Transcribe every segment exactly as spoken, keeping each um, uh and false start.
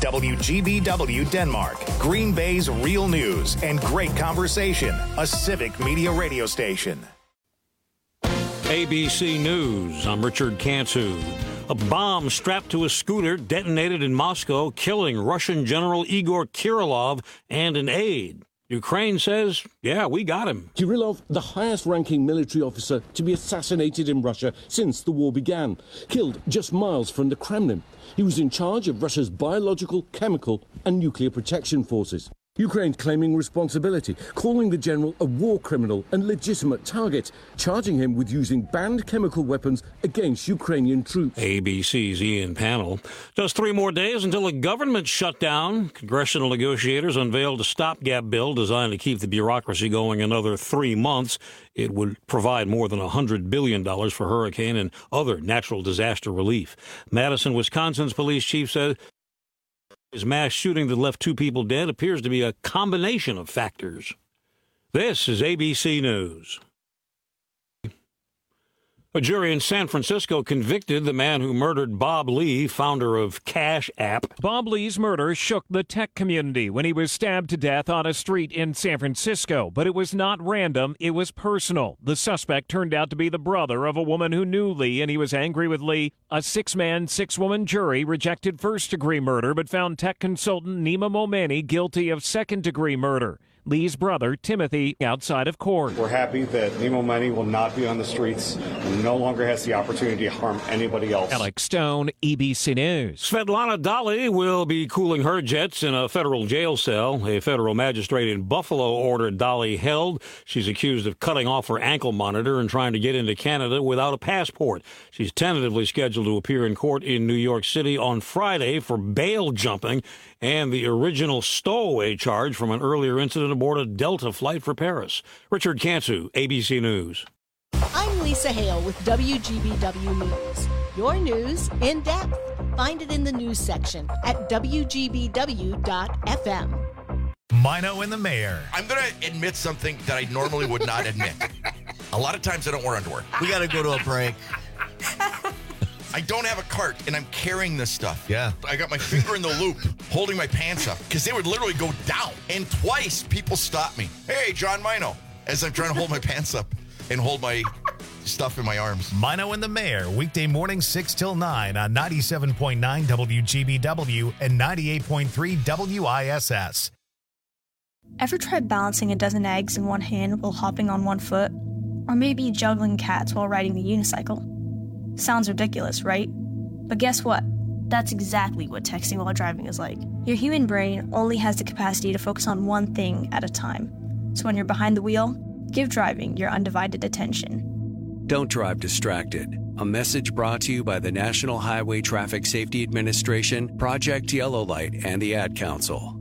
W G B W Denmark, Green Bay's real news and great conversation, a civic media radio station. A B C News, I'm Richard Cantu. A bomb strapped to a scooter detonated in Moscow, killing Russian General Igor Kirillov and an aide. Ukraine says, yeah, we got him. Kirillov, the highest-ranking military officer to be assassinated in Russia since the war began, killed just miles from the Kremlin. He was in charge of Russia's biological, chemical and nuclear protection forces. Ukraine claiming responsibility, calling the general a war criminal and legitimate target, charging him with using banned chemical weapons against Ukrainian troops. A B C's Ian Pannell. Just three more days until a government shutdown. Congressional negotiators unveiled a stopgap bill designed to keep the bureaucracy going another three months. It would provide more than one hundred billion dollars for hurricane and other natural disaster relief. Madison, Wisconsin's police chief said his mass shooting that left two people dead appears to be a combination of factors. This is A B C News. A jury in San Francisco convicted the man who murdered Bob Lee, founder of Cash App. Bob Lee's murder shook the tech community when he was stabbed to death on a street in San Francisco. But it was not random, it was personal. The suspect turned out to be the brother of a woman who knew Lee, and he was angry with Lee. A six-man, six-woman jury rejected first-degree murder, but found tech consultant Nima Momeni guilty of second-degree murder. Lee's brother, Timothy, outside of court. We're happy that Nima Momeni will not be on the streets and no longer has the opportunity to harm anybody else. Alex Stone, A B C News. Svetlana Dali will be cooling her jets in a federal jail cell. A federal magistrate in Buffalo ordered Dali held. She's accused of cutting off her ankle monitor and trying to get into Canada without a passport. She's tentatively scheduled to appear in court in New York City on Friday for bail jumping and the original stowaway charge from an earlier incident aboard a Delta flight for Paris. Richard Cantu, A B C News. I'm Lisa Hale with W G B W News. Your news in depth. Find it in the news section at W G B W dot F M. Mino and the Mayor. I'm going to admit something that I normally would not admit. A lot of times I don't wear underwear. We got to go to a break. I don't have a cart, and I'm carrying this stuff. Yeah. I got my finger in the loop, holding my pants up, because they would literally go down. And twice, people stopped me. Hey, John Mino, as I'm trying to hold my pants up and hold my stuff in my arms. Mino and the Mayor, weekday mornings six till nine on ninety-seven point nine W G B W and ninety-eight point three W I S S. Ever tried balancing a dozen eggs in one hand while hopping on one foot? Or maybe juggling cats while riding a unicycle? Sounds ridiculous, right? But guess what? That's exactly what texting while driving is like. Your human brain only has the capacity to focus on one thing at a time. So when you're behind the wheel, give driving your undivided attention. Don't drive distracted. A message brought to you by the National Highway Traffic Safety Administration, Project Yellow Light, and the Ad Council.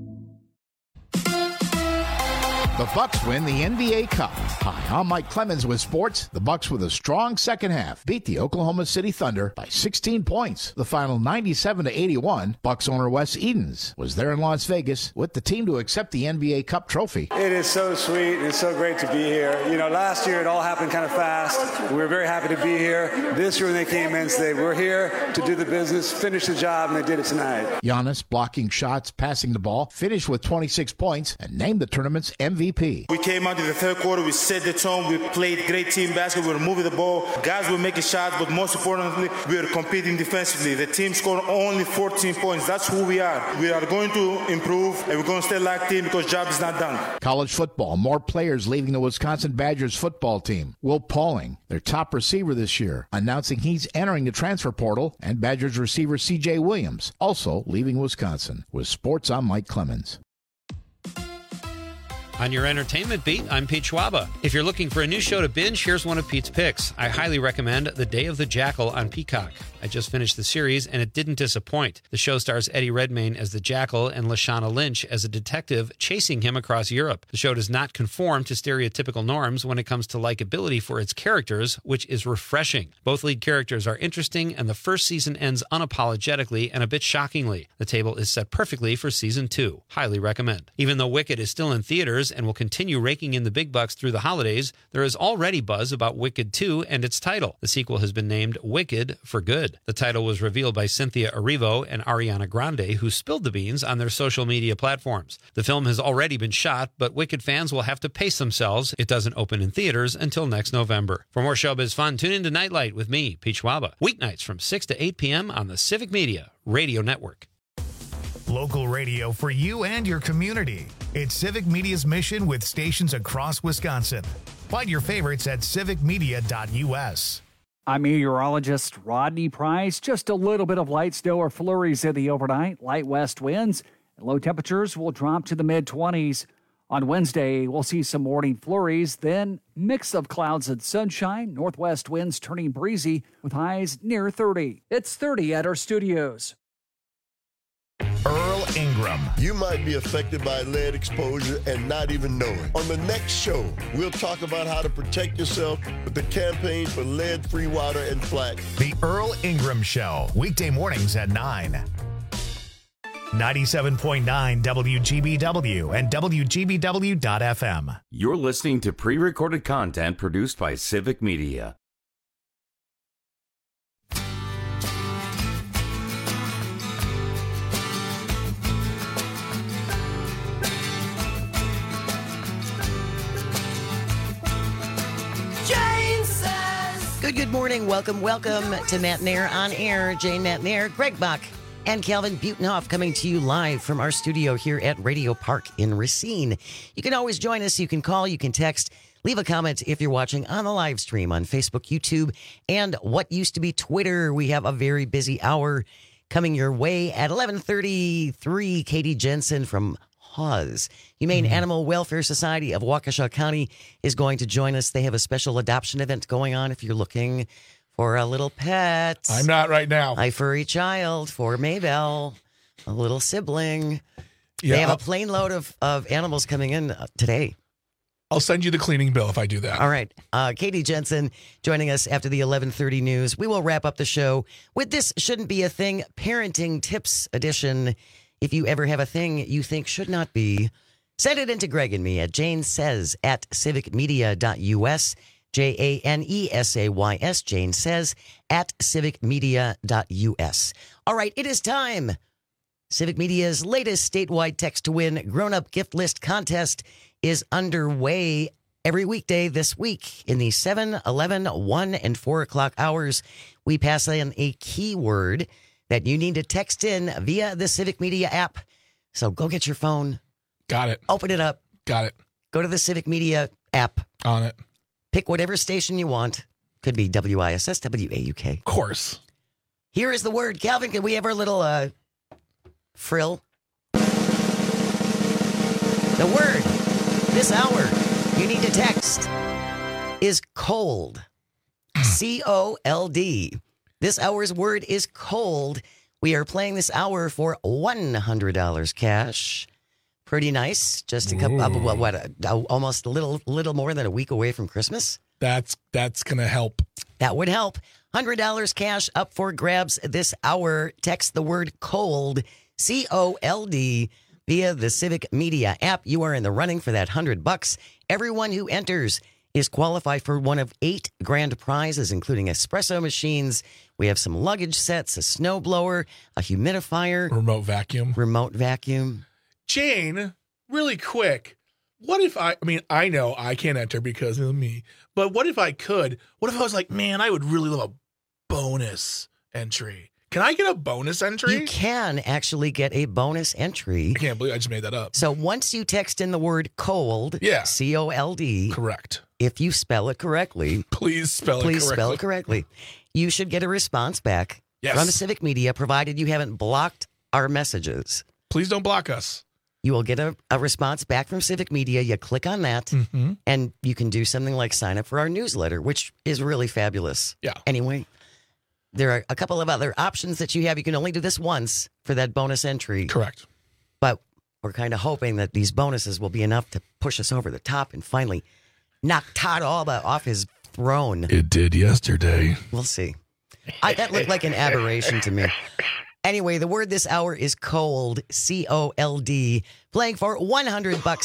The Bucks win the N B A Cup. Hi, I'm Mike Clemens with sports. The Bucks, with a strong second half, beat the Oklahoma City Thunder by sixteen points. The final ninety-seven to eighty-one. Bucks owner Wes Edens was there in Las Vegas with the team to accept the N B A Cup trophy. It is so sweet and it's so great to be here. You know, last year it all happened kind of fast. We were very happy to be here. This year when they came in, they were here to do the business, finish the job, and they did it tonight. Giannis blocking shots, passing the ball, finished with twenty-six points, and named the tournament's M V P. We came out in the third quarter, we set the tone, we played great team basketball, we were moving the ball, guys were making shots, but most importantly, we were competing defensively. The team scored only fourteen points. That's who we are. We are going to improve, and we're going to stay like team because job is not done. College football, more players leaving the Wisconsin Badgers football team. Will Pauling, their top receiver this year, announcing he's entering the transfer portal, and Badgers receiver C J Williams also leaving Wisconsin. With sports, I'm Mike Clemens. On your entertainment beat, I'm Pete Schwaba. If you're looking for a new show to binge, here's one of Pete's picks. I highly recommend The Day of the Jackal on Peacock. I just finished the series, and it didn't disappoint. The show stars Eddie Redmayne as the Jackal and Lashana Lynch as a detective chasing him across Europe. The show does not conform to stereotypical norms when it comes to likability for its characters, which is refreshing. Both lead characters are interesting, and the first season ends unapologetically and a bit shockingly. The table is set perfectly for season two. Highly recommend. Even though Wicked is still in theaters, theaters and will continue raking in the big bucks through the holidays, there is already buzz about Wicked two and its title. The sequel has been named Wicked for Good. The title was revealed by Cynthia Erivo and Ariana Grande, who spilled the beans on their social media platforms. The film has already been shot, but Wicked fans will have to pace themselves. It doesn't open in theaters until next November. For more showbiz fun, tune in to Nightlight with me, Pete Schwaba, weeknights from six to eight p.m. on the Civic Media Radio Network. Local radio for you and your community. It's Civic Media's mission with stations across Wisconsin. Find your favorites at civic media dot u s. I'm meteorologist Rodney Price. Just a little bit of light snow or flurries in the overnight. Light west winds and low temperatures will drop to the mid-twenties. On Wednesday, we'll see some morning flurries, then mix of clouds and sunshine. Northwest winds turning breezy with highs near thirty. It's thirty at our studios. Earl Ingram. You might be affected by lead exposure and not even know it. On the next show, we'll talk about how to protect yourself with the campaign for lead-free water and flax. The Earl Ingram Show, weekday mornings at nine. ninety-seven point nine W G B W and W G B W dot F M. You're listening to pre-recorded content produced by Civic Media. Good, good morning. Welcome, welcome to Matt Nair on Air. Jane Matt Nair, Greg Bach, and Calvin Butenhoff coming to you live from our studio here at Radio Park in Racine. You can always join us. You can call, you can text, leave a comment if you're watching on the live stream on Facebook, YouTube, and what used to be Twitter. We have a very busy hour coming your way at eleven thirty-three. Katie Jensen from Hawes Humane mm-hmm. Animal Welfare Society of Waukesha County is going to join us. They have a special adoption event going on if you're looking for a little pet. I'm not right now. A furry child for Maybell, a little sibling. Yeah, they have I'll, a plane load of, of animals coming in today. I'll send you the cleaning bill if I do that. All right. Uh, Katie Jensen joining us after the eleven thirty news. We will wrap up the show with This Shouldn't Be a Thing Parenting Tips Edition. If you ever have a thing you think should not be, send it in to Greg and me at Jane Says at civic media dot u s. J A N E S A Y S, Jane Says at civic media dot u s. All right, it is time. Civic Media's latest statewide text to win grown-up gift list contest is underway every weekday this week in the seven, eleven, one, and four o'clock hours. We pass in a keyword that you need to text in via the Civic Media app. So go get your phone. Got it. Open it up. Got it. Go to the Civic Media app. On it. Pick whatever station you want. Could be W I S S, W A U K. Of course. Here is the word. Calvin, can we have our little uh, frill? The word this hour you need to text is cold. C O L D. This hour's word is cold. We are playing this hour for one hundred dollars cash. Pretty nice. Just a couple, uh, what, what uh, almost a little, little more than a week away from Christmas. That's that's gonna help. That would help. one hundred dollars cash up for grabs this hour. Text the word cold, C O L D, via the Civic Media app. You are in the running for that hundred bucks. Everyone who enters is qualified for one of eight grand prizes, including espresso machines. We have some luggage sets, a snowblower, a humidifier, remote vacuum, remote vacuum. Jane, really quick, what if I, I mean, I know I can't enter because of me, but what if I could? What if I was like, man, I would really love a bonus entry. Can I get a bonus entry? You can actually get a bonus entry. I can't believe I just made that up. So once you text in the word cold, yeah. C O L D. Correct. If you spell it correctly. Please spell it please correctly. spell it correctly. You should get a response back yes. from Civic Media, provided you haven't blocked our messages. Please don't block us. You will get a, a response back from Civic Media. You click on that, mm-hmm. and you can do something like sign up for our newsletter, which is really fabulous. Yeah. Anyway, there are a couple of other options that you have. You can only do this once for that bonus entry. Correct. But we're kind of hoping that these bonuses will be enough to push us over the top and finally knock Todd Alba off his throne. It did yesterday. We'll see. I, that looked like an aberration to me. Anyway, the word this hour is cold, C O L D. Playing for one hundred bucks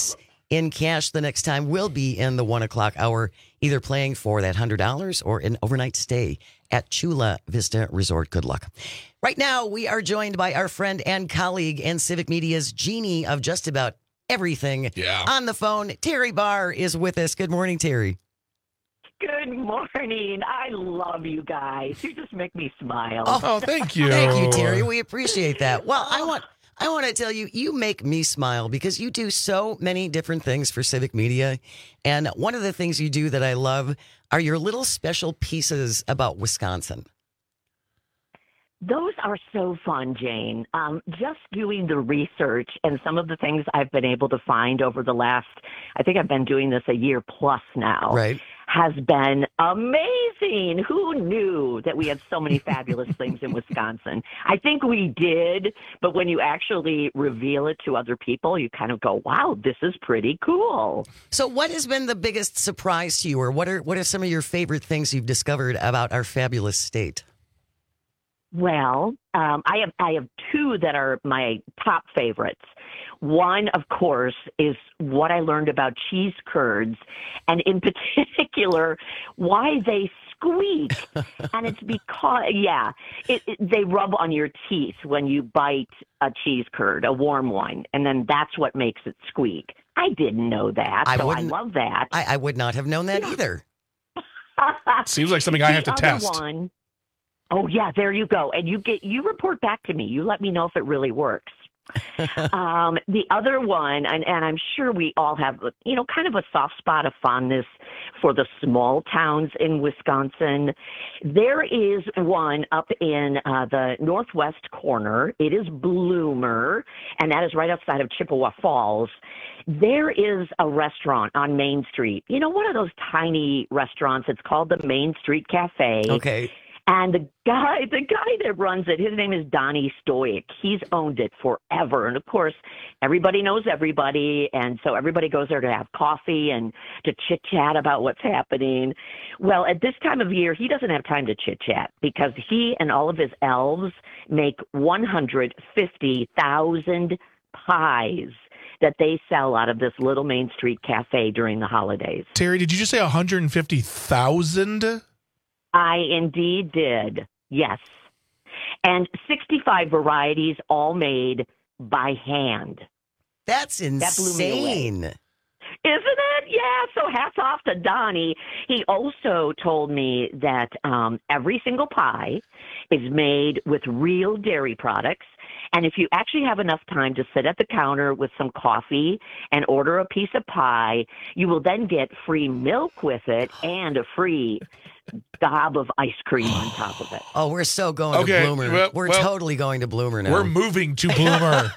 in cash the next time. We'll be in the one o'clock hour, either playing for that one hundred dollars or an overnight stay at Chula Vista Resort. Good luck. Right now, we are joined by our friend and colleague and Civic Media's genie of just about everything. Yeah. On the phone, Terry Barr is with us. Good morning, Terry. Good morning. I love you guys. You just make me smile. Oh, thank you. Thank you, Terry. We appreciate that. Well, I want I want to tell you, you make me smile because you do so many different things for Civic Media. And one of the things you do that I love are your little special pieces about Wisconsin. Those are so fun, Jane. Um, just doing the research and some of the things I've been able to find over the last, I think I've been doing this a year plus now, right, has been amazing. Who knew that we had so many fabulous things in Wisconsin? I think we did, but when you actually reveal it to other people, you kind of go, wow, this is pretty cool. So what has been the biggest surprise to you, or what are what are some of your favorite things you've discovered about our fabulous state? Well, um, I have I have two that are my top favorites. One, of course, is what I learned about cheese curds, and in particular, why they squeak. And it's because, yeah, it, it, they rub on your teeth when you bite a cheese curd, a warm one, and then that's what makes it squeak. I didn't know that, I so I love that. I, I would not have known that yeah. either. Seems like something I have to the test. Other one, oh, yeah, there you go. And you get you report back to me. You let me know if it really works. um, the other one, and, and I'm sure we all have, you know, kind of a soft spot of fondness for the small towns in Wisconsin. There is one up in uh, the northwest corner. It is Bloomer, and that is right outside of Chippewa Falls. There is a restaurant on Main Street. You know, one of those tiny restaurants. It's called the Main Street Cafe. Okay. And the guy, the guy that runs it, his name is Donnie Stoic. He's owned it forever. And of course, everybody knows everybody. And so everybody goes there to have coffee and to chit chat about what's happening. Well, at this time of year, he doesn't have time to chit chat because he and all of his elves make one hundred fifty thousand pies that they sell out of this little Main Street Cafe during the holidays. Terry, did you just say one hundred fifty thousand? I indeed did, yes. And sixty-five varieties, all made by hand. That's insane. That blew me away. Isn't it? Yeah, so hats off to Donnie. He also told me that um, every single pie is made with real dairy products. And if you actually have enough time to sit at the counter with some coffee and order a piece of pie, you will then get free milk with it and a free gob of ice cream on top of it. Oh, we're so going okay, to Bloomer. Well, we're well, totally going to Bloomer now. We're moving to Bloomer.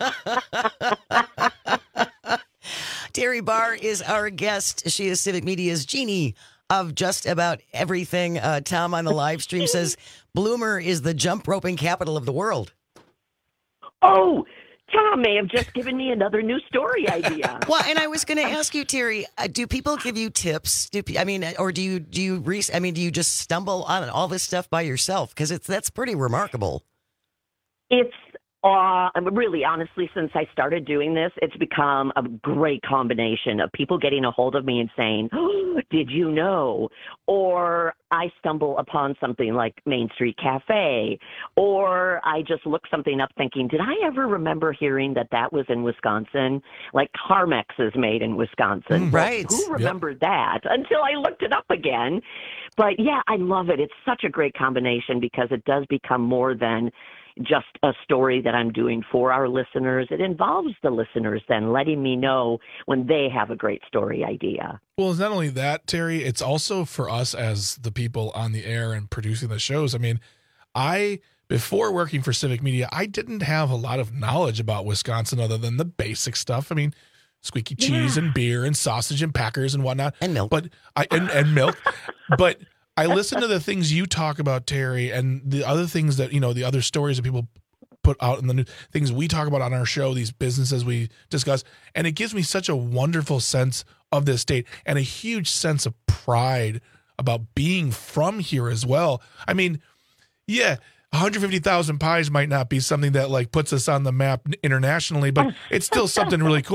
Terry Barr is our guest. She is Civic Media's genie of just about everything. Uh, Tom on the live stream says Bloomer is the jump roping capital of the world. Oh, Tom may have just given me another new story idea. Well, and I was going to ask you, Terry, uh, do people give you tips? Do I mean, or do you do you re- I mean, do you just stumble on all this stuff by yourself? Because it's that's pretty remarkable. It's uh, really, honestly, since I started doing this, it's become a great combination of people getting a hold of me and saying, oh, did you know? Or I stumble upon something like Main Street Cafe, or I just look something up thinking, did I ever remember hearing that that was in Wisconsin? Like Carmex is made in Wisconsin. Mm, right. Who remembered yep. that until I looked it up again? But yeah, I love it. It's such a great combination because it does become more than just a story that I'm doing for our listeners. It involves the listeners then letting me know when they have a great story idea. Well, it's not only that, Terry, it's also for us as the people on the air and producing the shows. I mean, I, before working for Civic Media, I didn't have a lot of knowledge about Wisconsin other than the basic stuff. I mean, squeaky cheese yeah. and beer and sausage and Packers and whatnot. And milk. But I, and, and milk. But I listen to the things you talk about, Terry, and the other things that, you know, the other stories that people put out in the news, things we talk about on our show, these businesses we discuss, and it gives me such a wonderful sense of this state and a huge sense of pride about being from here as well. I mean, yeah, one hundred fifty thousand pies might not be something that like puts us on the map internationally, but it's still something really cool.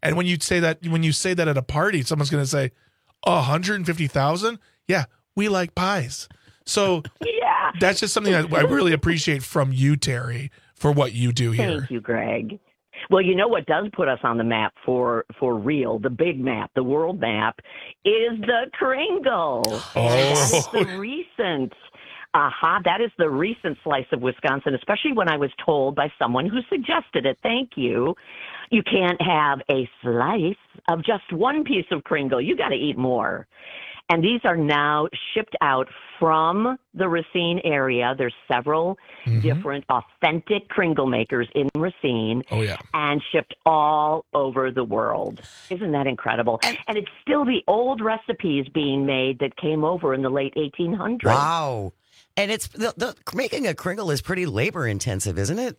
And when you say that, when you say that at a party, someone's going to say, oh, one hundred fifty thousand? Yeah, we like pies. So yeah. that's just something that I really appreciate from you, Terry, for what you do here. Thank you, Greg. Well, you know what does put us on the map for, for real, the big map, the world map, is the Kringle. Oh. That is the recent, aha, that is the recent slice of Wisconsin, especially when I was told by someone who suggested it. Thank you. You can't have a slice of just one piece of Kringle. You got to eat more. And these are now shipped out from the Racine area. There's several mm-hmm. different authentic Kringle makers in Racine. Oh, yeah. And shipped all over the world. Isn't that incredible? And, and it's still the old recipes being made that came over in the late eighteen hundreds. Wow. And it's the, the making a Kringle is pretty labor intensive, isn't it?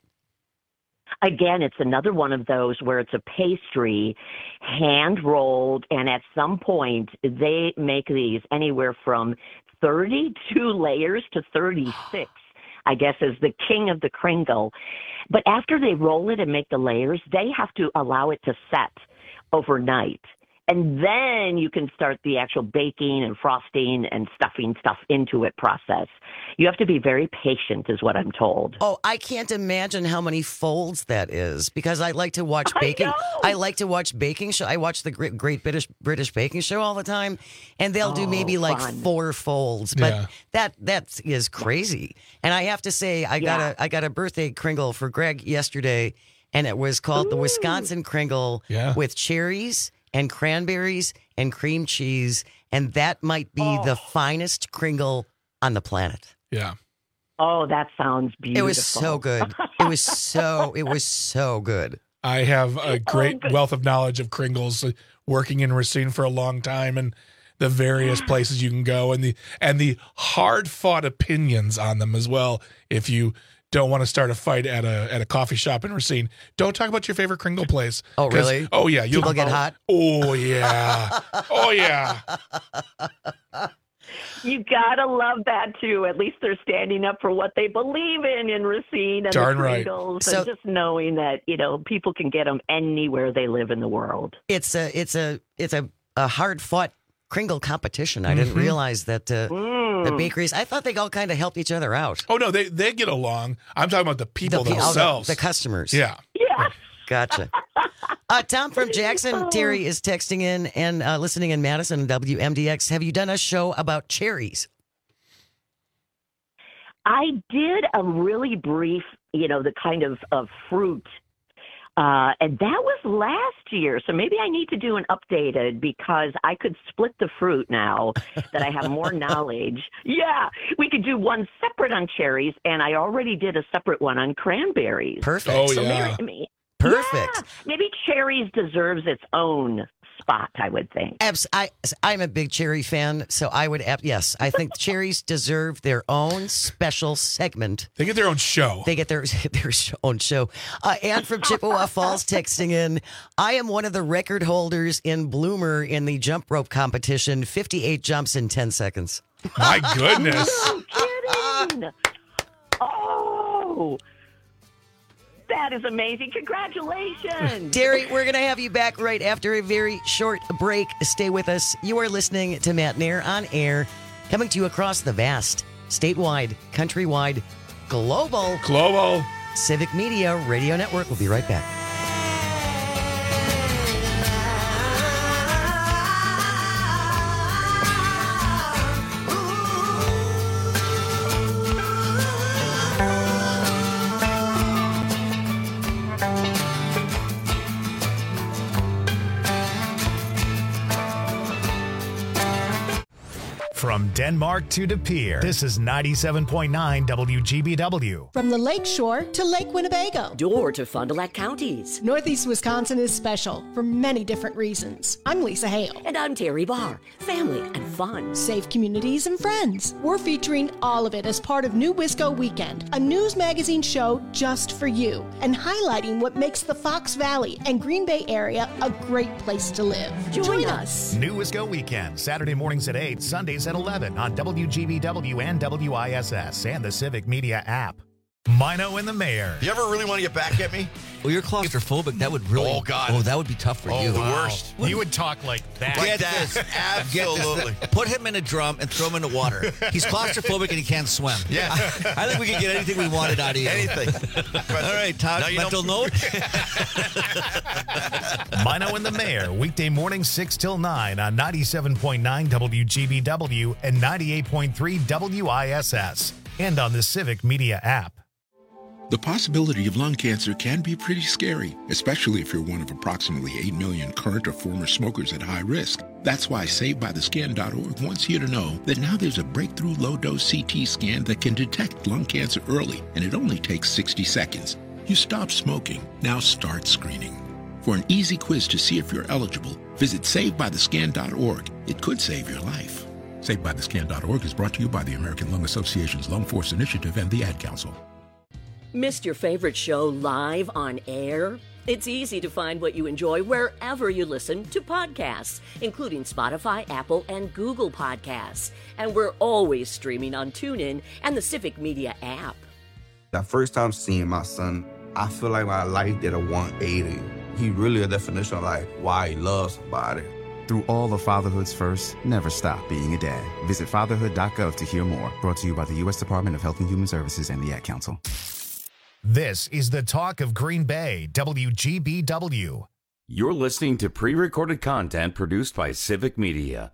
Again, it's another one of those where it's a pastry, hand-rolled, and at some point, they make these anywhere from thirty-two layers to thirty-six, I guess, is the king of the Kringle. But after they roll it and make the layers, they have to allow it to set overnight. And then you can start the actual baking and frosting and stuffing stuff into it process. You have to be very patient, is what I'm told. Oh, I can't imagine how many folds that is, because I like to watch baking. I, I like to watch baking show. I watch the Great, Great British British Baking Show all the time, and they'll oh, do maybe like fun. four folds. But yeah. that that is crazy. And I have to say, I got yeah. a I got a birthday Kringle for Greg yesterday, and it was called Ooh. the Wisconsin Kringle yeah. with cherries and cranberries and cream cheese, and that might be oh. the finest Kringle on the planet. Yeah. Oh, that sounds beautiful. It was so good. It was so, it was so good. I have a great oh, wealth of knowledge of Kringles, uh, working in Racine for a long time, and the various places you can go, and the and the hard-fought opinions on them as well. If you don't want to start a fight at a at a coffee shop in Racine, don't talk about your favorite Kringle place. Oh, really? Oh, yeah. You'll, People get hot? Oh, yeah. Oh, yeah. You gotta love that too. At least they're standing up for what they believe in in Racine and Darn the Kringles, right. and So- just knowing that you know people can get them anywhere they live in the world. It's a, it's a, it's a, a hard-fought Kringle competition. I didn't Mhm. realize that uh, Mm. the bakeries. I thought they all kind of helped each other out. Oh, no, they, they get along. I'm talking about the people The pe- oh, the- themselves. the customers. Yeah. Yeah. Gotcha. Uh, Tom from Jackson, Terry is texting in and uh, listening in Madison, W M D X. Have you done a show about cherries? I did a really brief, you know, the kind of, of fruit, uh, and that was last year. So maybe I need to do an updated because I could split the fruit now that I have more knowledge. Yeah, we could do one separate on cherries, and I already did a separate one on cranberries. Perfect. Oh, So yeah. maybe, Perfect. yeah, maybe cherries deserves its own spot, I would think. Abs- I, I'm a big cherry fan, so I would, ab- yes, I think cherries deserve their own special segment. They get their own show. They get their their own show. Uh, Ann from Chippewa Falls texting in, I am one of the record holders in Bloomer in the jump rope competition, fifty-eight jumps in ten seconds. My goodness. No kidding. Oh, that is amazing. Congratulations. Terry, we're going to have you back right after a very short break. Stay with us. You are listening to Matt Nair on air, coming to you across the vast, statewide, countrywide, global, Global. Civic Media Radio Network. We'll be right back. From Denmark to De Pere, this is ninety-seven point nine W G B W. From the Lake Shore to Lake Winnebago, Door to Fond du Lac counties. Northeast Wisconsin is special for many different reasons. I'm Lisa Hale. And I'm Terry Barr. Family and fun. Safe communities and friends. We're featuring all of it as part of New Wisco Weekend, a news magazine show just for you, and highlighting what makes the Fox Valley and Green Bay area a great place to live. Join, Join us. us. New Wisco Weekend, Saturday mornings at eight, Sundays at eleven on W G B W and W I S S and the Civic Media app. Mino and the Mayor. You ever really want to get back at me? Well, you're claustrophobic. That would really. Oh, God. Oh, that would be tough for Oh, you. the worst. You would talk like that. Like Get that. this. Absolutely. Get this. Put him in a drum and throw him in the water. He's claustrophobic and he can't swim. Yeah. I, I think we could get anything we wanted out of you. Anything. All right, Todd, Now you mental note. Mino and the Mayor, weekday morning six till nine on ninety-seven point nine W G B W and ninety-eight point three W I S S, and on the Civic Media app. The possibility of lung cancer can be pretty scary, especially if you're one of approximately eight million current or former smokers at high risk. That's why Saved By The Scan dot org wants you to know that now there's a breakthrough low-dose C T scan that can detect lung cancer early, and it only takes sixty seconds. You stop smoking, now start screening. For an easy quiz to see if you're eligible, visit Saved By The Scan dot org. It could save your life. Saved By The Scan dot org is brought to you by the American Lung Association's Lung Force Initiative and the Ad Council. Missed your favorite show live on air? It's easy to find what you enjoy wherever you listen to podcasts, including Spotify, Apple, and Google Podcasts. And we're always streaming on TuneIn and the Civic Media app. The first time seeing my son, I feel like my life did a one eighty. He really a definition of like why he loves somebody. Through all of fatherhood's first, never stop being a dad. Visit fatherhood dot gov to hear more. Brought to you by the U S Department of Health and Human Services and the Ad Council. This is the Talk of Green Bay, W G B W. You're listening to pre-recorded content produced by Civic Media.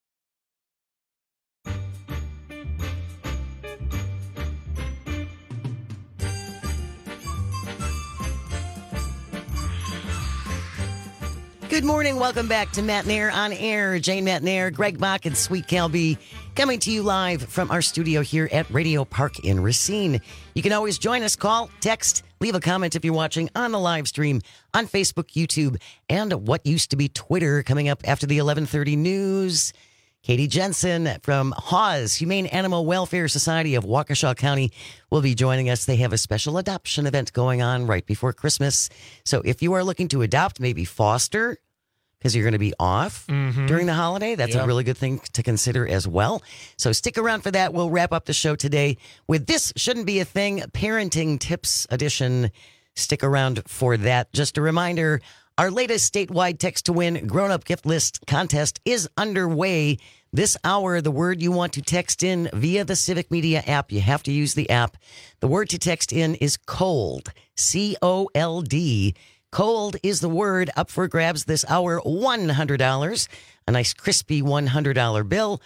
Good morning. Welcome back to Matt Nair on Air. Jane Matt Nair, Greg Bach, and Sweet Calby coming to you live from our studio here at Radio Park in Racine. You can always join us, call, text, leave a comment if you're watching on the live stream on Facebook, YouTube, and what used to be Twitter. Coming up after the eleven thirty news, Katie Jensen from Hawes, Humane Animal Welfare Society of Waukesha County, will be joining us. They have a special adoption event going on right before Christmas. So if you are looking to adopt, maybe foster, because you're going to be off Mm-hmm. during the holiday, that's Yep. a really good thing to consider as well. So stick around for that. We'll wrap up the show today with This Shouldn't Be a Thing, Parenting Tips Edition. Stick around for that. Just a reminder, our latest statewide text to win grown-up gift list contest is underway. This hour, the word you want to text in via the Civic Media app, you have to use the app. The word to text in is cold, C O L D. Cold is the word up for grabs this hour, one hundred dollars. A nice crispy one hundred dollar bill.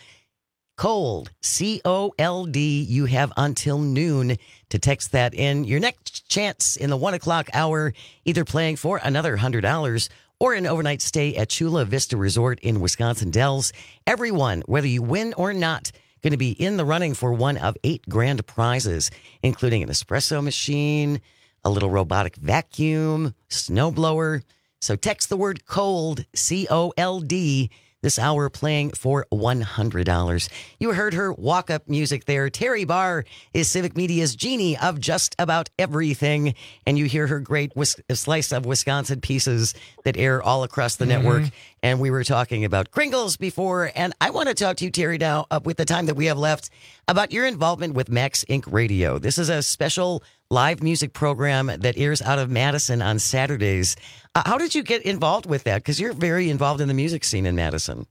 Cold, C O L D. You have until noon to text that in. Your next chance in the one o'clock hour, either playing for another one hundred dollars or an overnight stay at Chula Vista Resort in Wisconsin Dells. Everyone, whether you win or not, going to be in the running for one of eight grand prizes, including an espresso machine, a little robotic vacuum, snowblower. So text the word cold, C O L D, this hour playing for one hundred dollars. You heard her walk-up music there. Terry Barr is Civic Media's genie of just about everything. And you hear her great Wis- slice of Wisconsin pieces that air all across the Mm-hmm. network. And we were talking about Kringles before. And I want to talk to you, Terry, now, uh, with the time that we have left, about your involvement with Max Incorporated. Radio. This is a special live music program that airs out of Madison on Saturdays. Uh, how did you get involved with that? Because you're very involved in the music scene in Madison.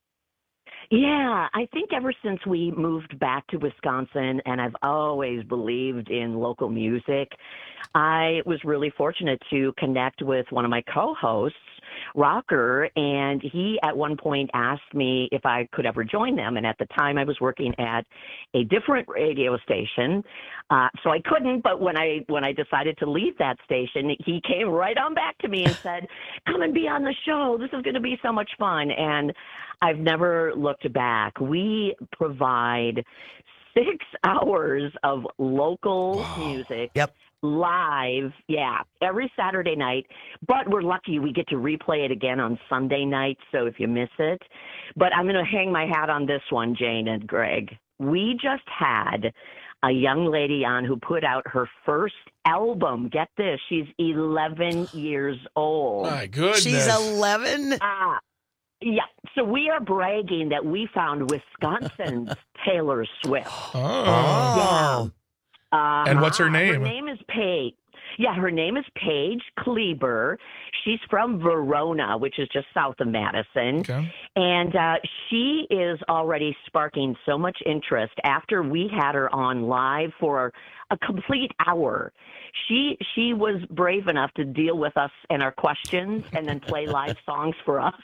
Yeah, I think ever since we moved back to Wisconsin, and I've always believed in local music, I was really fortunate to connect with one of my co-hosts, Rocker, and he at one point asked me if I could ever join them. And at the time I was working at a different radio station, uh, so I couldn't. But when I when I decided to leave that station, he came right on back to me and said, "Come and be on the show. This is going to be so much fun." And I've never looked back. We provide six hours of local wow. music. Yep. Live, yeah, every Saturday night, but we're lucky we get to replay it again on Sunday night, so if you miss it. But I'm going to hang my hat on this one, Jane and Greg. We just had a young lady on who put out her first album. Get this, she's eleven years old. My goodness. She's eleven? Ah, yeah, so we are bragging that we found Wisconsin's Taylor Swift. Oh. Yeah. Uh, And what's her name? Her name is Paige. Yeah, her name is Paige Kleber. She's from Verona, which is just south of Madison. Okay. And uh, she is already sparking so much interest after we had her on live for a complete hour. She she was brave enough to deal with us and our questions and then play live songs for us.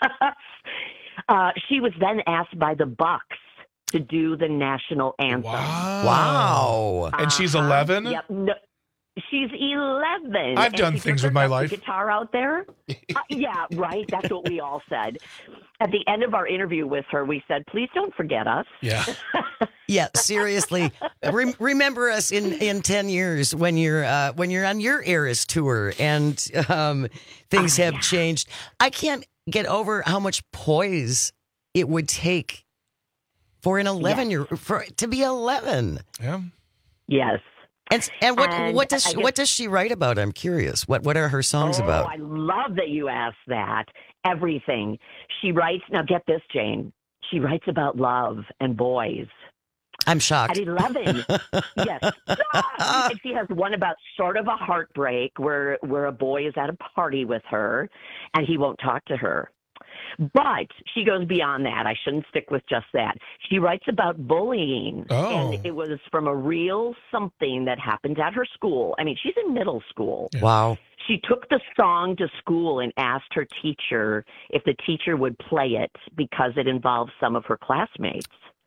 Uh, she was then asked by the Bucks to do the national anthem. Wow. Wow. And she's Uh-huh. eleven? Yep. No, she's eleven. I've And done she things took with my her life. guitar out there. Uh, yeah, right. That's what we all said. At the end of our interview with her, we said, please don't forget us. Yeah. Yeah, seriously. Re- remember us in, in ten years when you're uh, when you're on your Eras tour and um, things have changed. I can't get over how much poise it would take for an eleven year for to be eleven. Yeah. Yes. And and what And what does I she, guess- what does she write about? I'm curious. What what are her songs oh, about? I love that you asked that. Everything. She writes, now get this, Jane. She writes about love and boys. I'm shocked. At eleven, yes. And she has one about sort of a heartbreak where where a boy is at a party with her and he won't talk to her. But she goes beyond that. I shouldn't stick with just that. She writes about bullying. Oh. And it was from a real something that happened at her school. I mean, she's in middle school. Wow. She took the song to school and asked her teacher if the teacher would play it because it involved some of her classmates.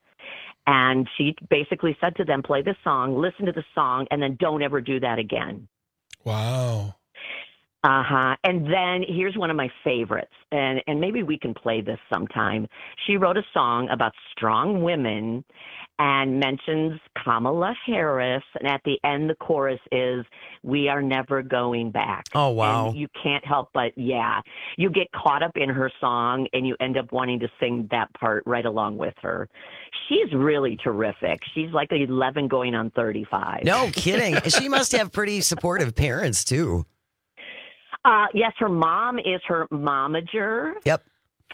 And she basically said to them, play this song, listen to the song, and then don't ever do that again. Wow. Uh-huh. And then here's one of my favorites, and, and maybe we can play this sometime. She wrote a song about strong women and mentions Kamala Harris, and at the end the chorus is, we are never going back. Oh, wow. And you can't help but, yeah, you get caught up in her song, and you end up wanting to sing that part right along with her. She's really terrific. She's like eleven going on thirty-five. No kidding. She must have pretty supportive parents, too. Uh, yes, her mom is her momager. Yep.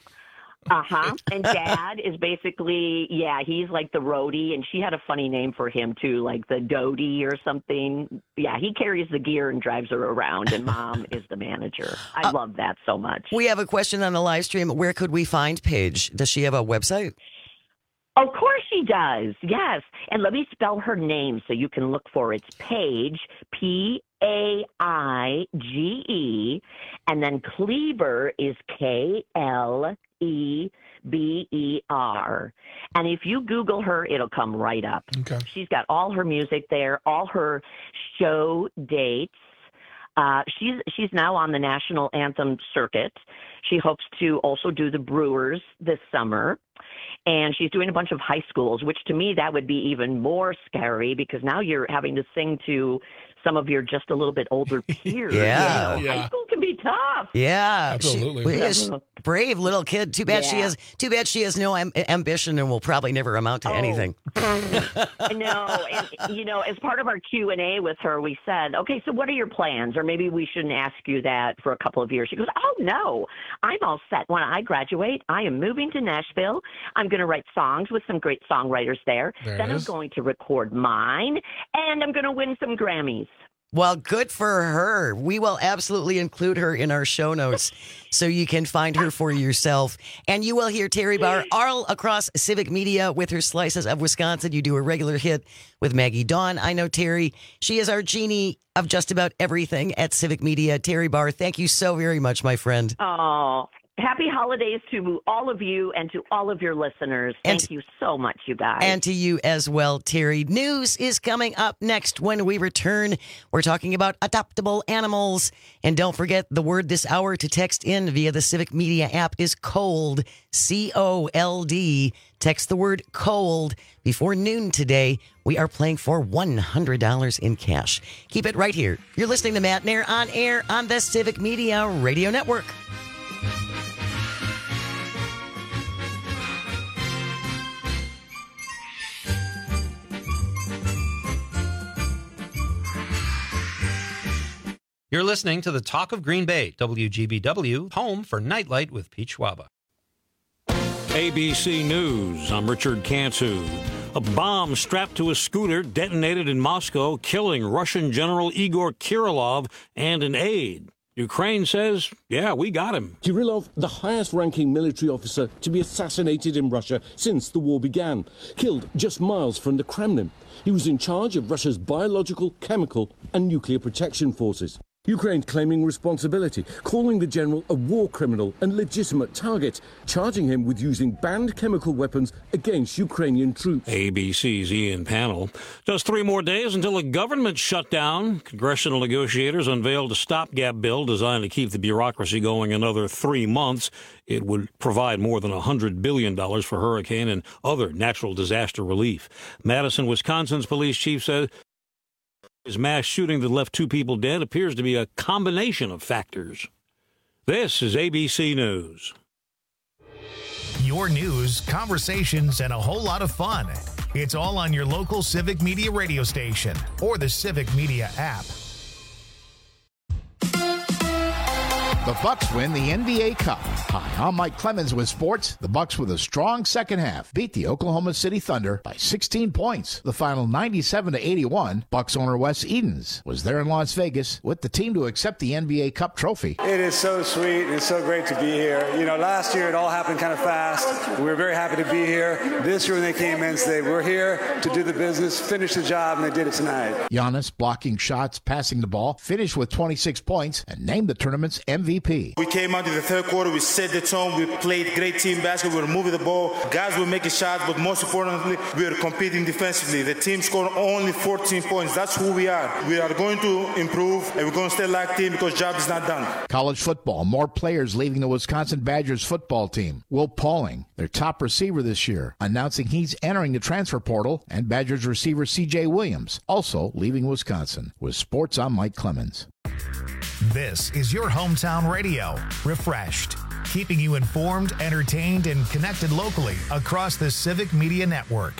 Uh-huh. And dad is basically, yeah, he's like the roadie, and she had a funny name for him, too, like the Dodie or something. Yeah, he carries the gear and drives her around, and mom is the manager. I uh, love that so much. We have a question on the live stream. Where could we find Paige? Does she have a website? Of course she does, yes. And let me spell her name so you can look for it. It's Paige, P A I G E, and then Kleber is K L E B E R. And if you Google her, it'll come right up. Okay. She's got all her music there, all her show dates. Uh, she's she's now on the national anthem circuit. She hopes to also do the Brewers this summer. And she's doing a bunch of high schools, which to me, that would be even more scary because now you're having to sing to some of your just a little bit older peers. Yeah. You know, Yeah. High school can be tough. Yeah, Absolutely. She, she's a brave little kid. Too bad she Yeah. has. Too bad she has no am- ambition and will probably never amount to Oh. anything. No, and you know, as part of our Q and A with her, we said, okay, so what are your plans? Or maybe we shouldn't ask you that for a couple of years. She goes, oh, no, I'm all set. When I graduate, I am moving to Nashville. I'm going to write songs with some great songwriters there. There it then I'm is. going to record mine, and I'm going to win some Grammys. Well, good for her. We will absolutely include her in our show notes so you can find her for yourself. And you will hear Terry Barr all across Civic Media with her Slices of Wisconsin. You do a regular hit with Maggie Dawn. I know Terry. She is our genie of just about everything at Civic Media. Terry Barr, thank you so very much, my friend. Oh, happy holidays to all of you and to all of your listeners. Thank And- you so much, you guys. And to you as well, Terry. News is coming up next when we return. We're talking about adoptable animals. And don't forget, the word this hour to text in via the Civic Media app is COLD, C O L D. Text the word COLD before noon today. We are playing for one hundred dollars in cash. Keep it right here. You're listening to Matt Nair on air on the Civic Media Radio Network. You're listening to the Talk of Green Bay, W G B W, home for Nightlight with Pete Schwaba. A B C News, I'm Richard Cantu. A bomb strapped to a scooter detonated in Moscow, killing Russian General Igor Kirillov and an aide. Ukraine says, yeah, we got him. Kirillov, the highest-ranking military officer to be assassinated in Russia since the war began, killed just miles from the Kremlin. He was in charge of Russia's biological, chemical, and nuclear protection forces. Ukraine claiming responsibility, calling the general a war criminal and legitimate target, charging him with using banned chemical weapons against Ukrainian troops. A B C's Ian Pannell. Just three more days until a government shutdown. Congressional negotiators unveiled a stopgap bill designed to keep the bureaucracy going another three months. It would provide more than one hundred billion dollars for hurricane and other natural disaster relief. Madison, Wisconsin's police chief said his mass shooting that left two people dead appears to be a combination of factors. This is A B C News. Your news, conversations, and a whole lot of fun. It's all on your local Civic Media radio station or the Civic Media app. The Bucks win the N B A Cup. Hi, I'm Mike Clemens with sports. The Bucks, with a strong second half, beat the Oklahoma City Thunder by sixteen points. The final ninety-seven to eighty-one. Bucks owner Wes Edens was there in Las Vegas with the team to accept the N B A Cup trophy. It is so sweet and it's so great to be here. You know, last year it all happened kind of fast. We were very happy to be here. This year when they came in, they were here to do the business, finish the job, and they did it tonight. Giannis blocking shots, passing the ball, finished with twenty-six points, and named the tournament's M V P. We came out in the third quarter, we set the tone, we played great team basketball, we were moving the ball, guys were making shots, but most importantly, we were competing defensively. The team scored only fourteen points. That's who we are. We are going to improve, and we're going to stay like team because job is not done. College football, more players leaving the Wisconsin Badgers football team. Will Pauling, their top receiver this year, announcing he's entering the transfer portal, and Badgers receiver C J Williams also leaving Wisconsin. With sports, I'm Mike Clemens. This is your hometown radio, refreshed, keeping you informed, entertained, and connected locally across the Civic Media Network.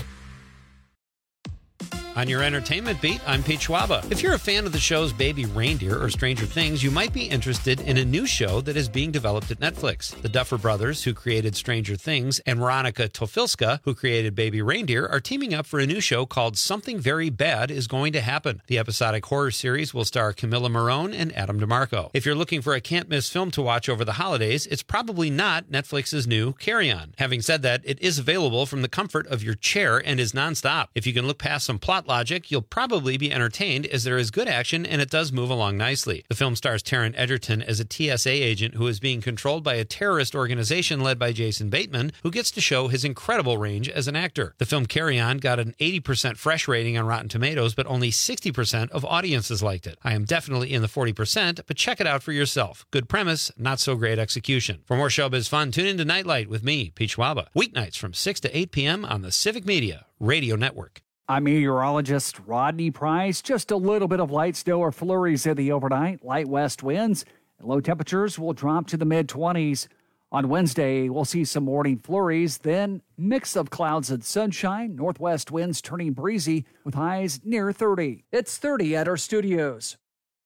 On your entertainment beat, I'm Pete Schwaba. If you're a fan of the shows Baby Reindeer or Stranger Things, you might be interested in a new show that is being developed at Netflix. The Duffer Brothers, who created Stranger Things, and Veronica Tofilska, who created Baby Reindeer, are teaming up for a new show called Something Very Bad Is Going to Happen. The episodic horror series will star Camilla Morrone and Adam DeMarco. If you're looking for a can't-miss film to watch over the holidays, it's probably not Netflix's new Carry On. Having said that, it is available from the comfort of your chair and is nonstop. If you can look past some plot logic, you'll probably be entertained as there is good action and it does move along nicely. The film stars Taron Egerton as a T S A agent who is being controlled by a terrorist organization led by Jason Bateman, who gets to show his incredible range as an actor. The film Carry On got an eighty percent fresh rating on Rotten Tomatoes, but only sixty percent of audiences liked it. I am definitely in the forty percent, but check it out for yourself. Good premise, not so great execution. For more showbiz fun, tune into Nightlight with me, Pete Schwaba, weeknights from six to eight p.m. on the Civic Media Radio Network. I'm meteorologist Rodney Price. Just a little bit of light snow or flurries in the overnight. Light west winds and low temperatures will drop to the mid-twenties. On Wednesday, we'll see some morning flurries, then mix of clouds and sunshine. Northwest winds turning breezy with highs near thirty. It's thirty at our studios.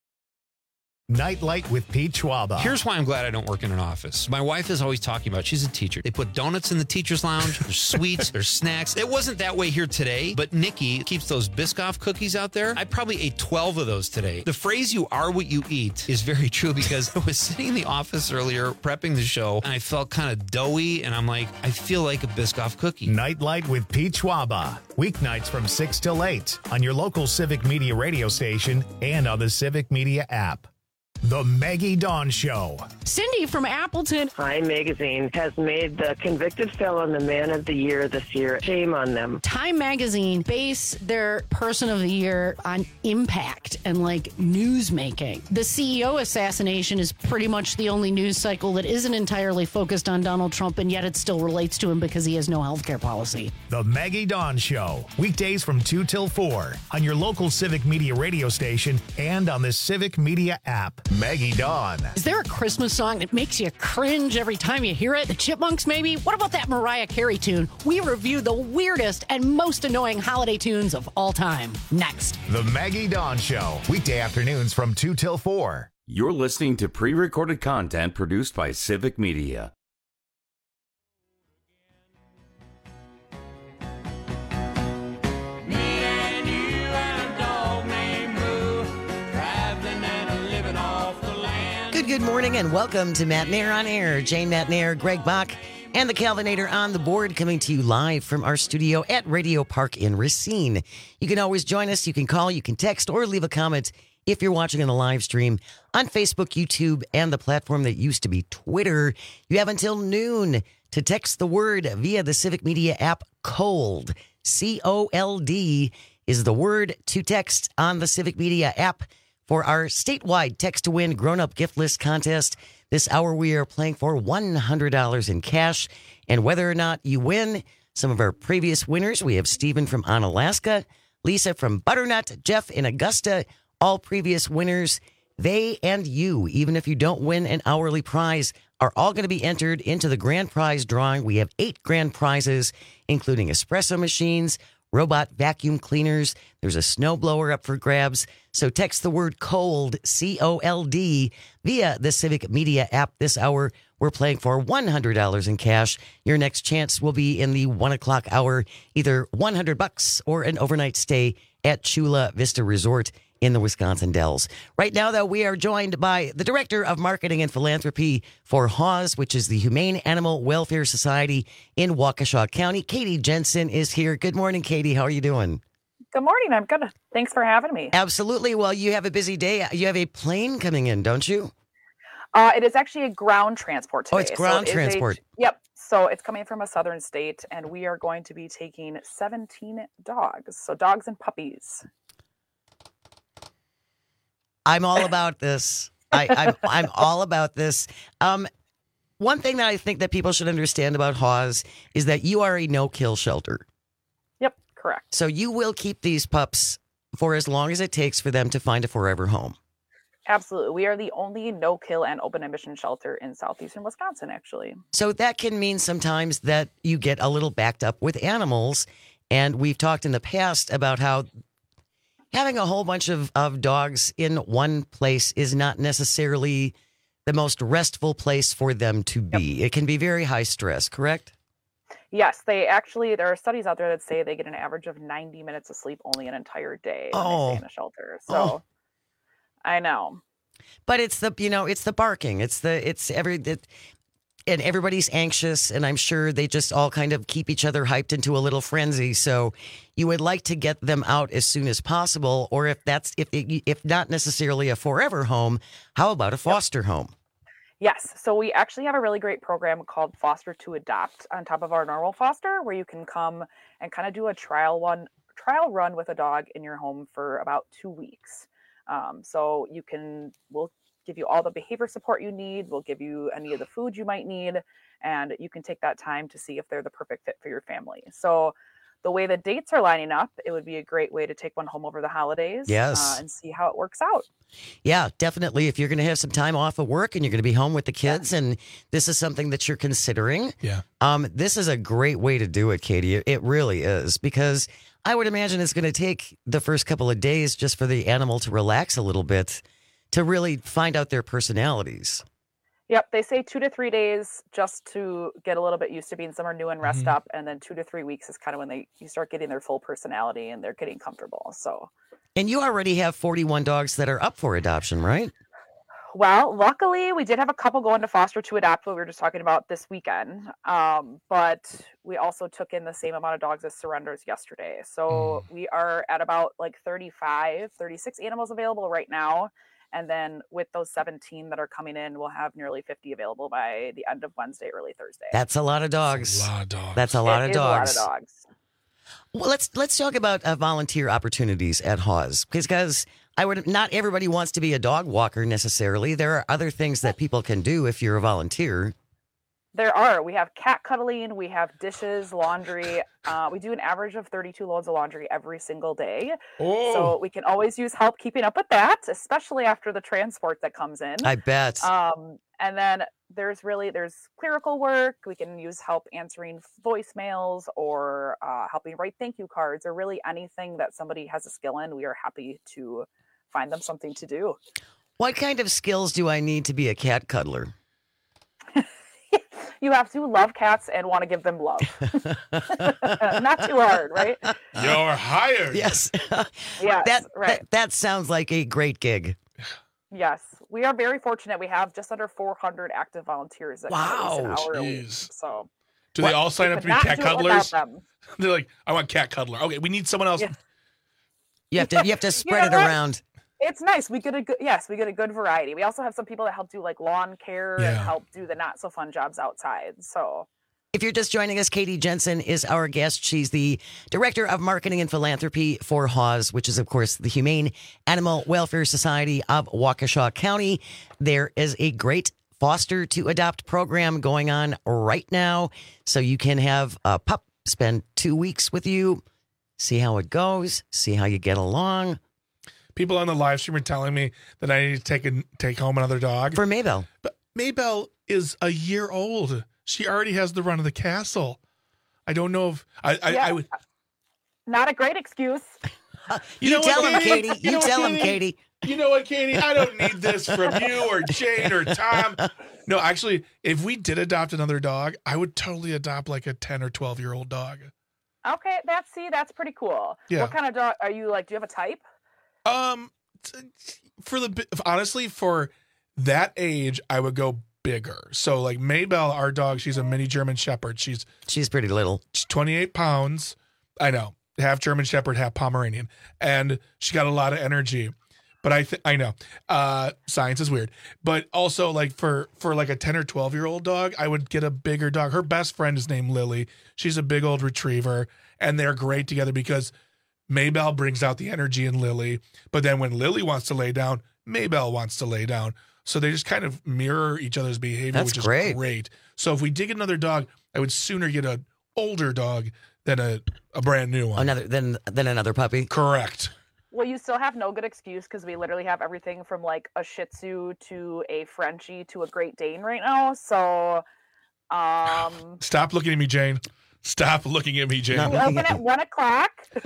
Nightlight with Pete Schwaba. Here's why I'm glad I don't work in an office. My wife is always talking about, she's a teacher. They put donuts in the teacher's lounge. There's sweets. There's snacks. It wasn't that way here today, but Nikki keeps those Biscoff cookies out there. I probably ate twelve of those today. The phrase, you are what you eat, is very true because I was sitting in the office earlier prepping the show and I felt kind of doughy and I'm like, I feel like a Biscoff cookie. Nightlight with Pete Schwaba. Weeknights from six till eight on your local Civic Media radio station and on the Civic Media app. The Maggie Dawn Show. Cindy from Appleton. Time Magazine has made the convicted felon the man of the year this year. Shame on them. Time Magazine base their person of the year on impact and like news making. The C E O assassination is pretty much the only news cycle that isn't entirely focused on Donald Trump, and yet it still relates to him because he has no health care policy. The Maggie Dawn Show. Weekdays from two till four on your local Civic Media radio station and on the Civic Media app. Maggie Dawn. Is there a Christmas song that makes you cringe every time you hear it? The Chipmunks, maybe? What about that Mariah Carey tune? We review the weirdest and most annoying holiday tunes of all time. Next. The Maggie Dawn Show. Weekday afternoons from two till four. You're listening to pre-recorded content produced by Civic Media. good morning, and welcome to Matt Nair on Air. Jane Matt Nair, Greg Bach, and the Calvinator on the board, coming to you live from our studio at Radio Park in Racine. You can always join us. You can call, you can text, or leave a comment if you're watching on the live stream on Facebook, YouTube, and the platform that used to be Twitter. You have until noon to text the word via the Civic Media app, COLD. C O L D is the word to text on the Civic Media app for our statewide Text to Win grown-up gift list contest. This hour we are playing for one hundred dollars in cash. And whether or not you win, some of our previous winners, we have Stephen from Onalaska, Lisa from Butternut, Jeff in Augusta, all previous winners. They and you, even if you don't win an hourly prize, are all going to be entered into the grand prize drawing. We have eight grand prizes, including espresso machines, robot vacuum cleaners. There's a snowblower up for grabs. So text the word COLD, C O L D, via the Civic Media app this hour. We're playing for one hundred dollars in cash. Your next chance will be in the one o'clock hour, either one hundred bucks or an overnight stay at Chula Vista Resort in the Wisconsin Dells. Right now, though, we are joined by the Director of Marketing and Philanthropy for HAWS, which is the Humane Animal Welfare Society in Waukesha County. Katie Jensen is here. Good morning, Katie. How are you doing? Good morning. I'm good. Thanks for having me. Absolutely. Well, you have a busy day. You have a plane coming in, don't you? Uh, it is actually a ground transport today. Oh, it's ground so it transport. A, yep. So it's coming from a southern state, and we are going to be taking seventeen dogs. So dogs and puppies. I'm all about this. I, I'm, I'm all about this. Um, one thing that I think that people should understand about HAWS is that you are a no-kill shelter. Yep, correct. So you will keep these pups for as long as it takes for them to find a forever home. Absolutely. We are the only no-kill and open admission shelter in southeastern Wisconsin, actually. So that can mean sometimes that you get a little backed up with animals. And we've talked in the past about how having a whole bunch of, of dogs in one place is not necessarily the most restful place for them to be. Yep. It can be very high stress, correct? Yes, they actually, there are studies out there that say they get an average of ninety minutes of sleep only an entire day when oh. they stay in a shelter. So oh. I know. But it's the, you know, it's the barking. It's the, it's every, it, and everybody's anxious, and I'm sure they just all kind of keep each other hyped into a little frenzy. So you would like to get them out as soon as possible, or if that's, if if not necessarily a forever home, how about a foster yep. home? Yes. So we actually have a really great program called Foster to Adopt on top of our normal foster, where you can come and kind of do a trial one trial run with a dog in your home for about two weeks. Um, so you can, we'll give you all the behavior support you need. We'll give you any of the food you might need, and you can take that time to see if they're the perfect fit for your family. So the way the dates are lining up, it would be a great way to take one home over the holidays. Yes. Uh, and see how it works out. Yeah, definitely. If you're going to have some time off of work and you're going to be home with the kids, yeah. and this is something that you're considering, yeah, um, this is a great way to do it, Katie. It really is, because I would imagine it's going to take the first couple of days just for the animal to relax a little bit, to really find out their personalities. Yep, they say two to three days just to get a little bit used to being somewhere new and rest Mm-hmm. up, and then two to three weeks is kind of when they you start getting their full personality and they're getting comfortable. So, and you already have forty-one dogs that are up for adoption, right? well, luckily we did have a couple going to foster to adopt, what we were just talking about this weekend. Um, but we also took in the same amount of dogs as surrenders yesterday. So we are at about like thirty-five, thirty-six animals available right now. And then with those seventeen that are coming in, we'll have nearly fifty available by the end of Wednesday, early Thursday. That's a lot of dogs. That's a lot of dogs. That's a lot It of is dogs. a lot of dogs. Well, let's let's talk about uh, volunteer opportunities at HAWS, because I would not everybody wants to be a dog walker necessarily. There are other things that people can do if you're a volunteer. There are. We have cat cuddling. We have dishes, laundry. Uh, we do an average of thirty-two loads of laundry every single day. Oh. So we can always use help keeping up with that, especially after the transport that comes in. I bet. Um, and then there's really, there's clerical work. We can use help answering voicemails or uh, helping write thank you cards, or really anything that somebody has a skill in. We are happy to find them something to do. What kind of skills do I need to be a cat cuddler? You have to love cats and want to give them love. Not too hard, right? You're hired. Yes. Yes, that, right. that that sounds like a great gig. Yes. we are very fortunate. We have just under four hundred active volunteers. That Wow. an hour a week. Jeez. So Do they all sign we up to could be not cat do it without cuddlers? them. They're like, I want cat cuddler. Okay, we need someone else. Yeah. You have to you have to spread know it what? around. It's nice. We get a good yes, we get a good variety. We also have some people that help do like lawn care and Yeah. help do the not so fun jobs outside. So If you're just joining us, Katie Jensen is our guest. She's the Director of Marketing and Philanthropy for H A W S, which is, of course, the Humane Animal Welfare Society of Waukesha County. There is a great foster to adopt program going on right now. So you can have a pup spend two weeks with you, see how it goes, see how you get along. People on the live stream are telling me that I need to take a, take home another dog. For Maybell. But Maybell is a year old. She already has the run of the castle. I don't know if I I, yeah, I would. not a great excuse. You, know tell what, him, Katie? Katie. You You know what, tell him, Katie? Katie. You know what, Katie? I don't need this from you or Jane or Tom. No, actually, if we did adopt another dog, I would totally adopt like a ten or twelve year old dog. Okay, that's see, that's pretty cool. Yeah. What kind of dog are you like? Do you have a type? Um, t- for the bi- honestly, for that age, I would go bigger. So like Maybell, our dog, she's a mini German Shepherd. She's She's pretty little. she's twenty-eight pounds. I know, half German Shepherd, half Pomeranian, and she got a lot of energy. But I think I know, uh, science is weird. But also, like for for like a ten or twelve year old dog, I would get a bigger dog. Her best friend is named Lily. She's a big old retriever, and they're great together because Maybell brings out the energy in Lily. But then when Lily wants to lay down, Maybell wants to lay down. So they just kind of mirror each other's behavior, That's which is great. great. So if we did get another dog, I would sooner get an older dog than a, a brand new one. Another then then another puppy. Correct. Well, you still have no good excuse because we literally have everything from like a Shih Tzu to a Frenchie to a Great Dane right now. So, um, Stop looking at me, Jane. Stop looking at me, Jane. we open at one o'clock.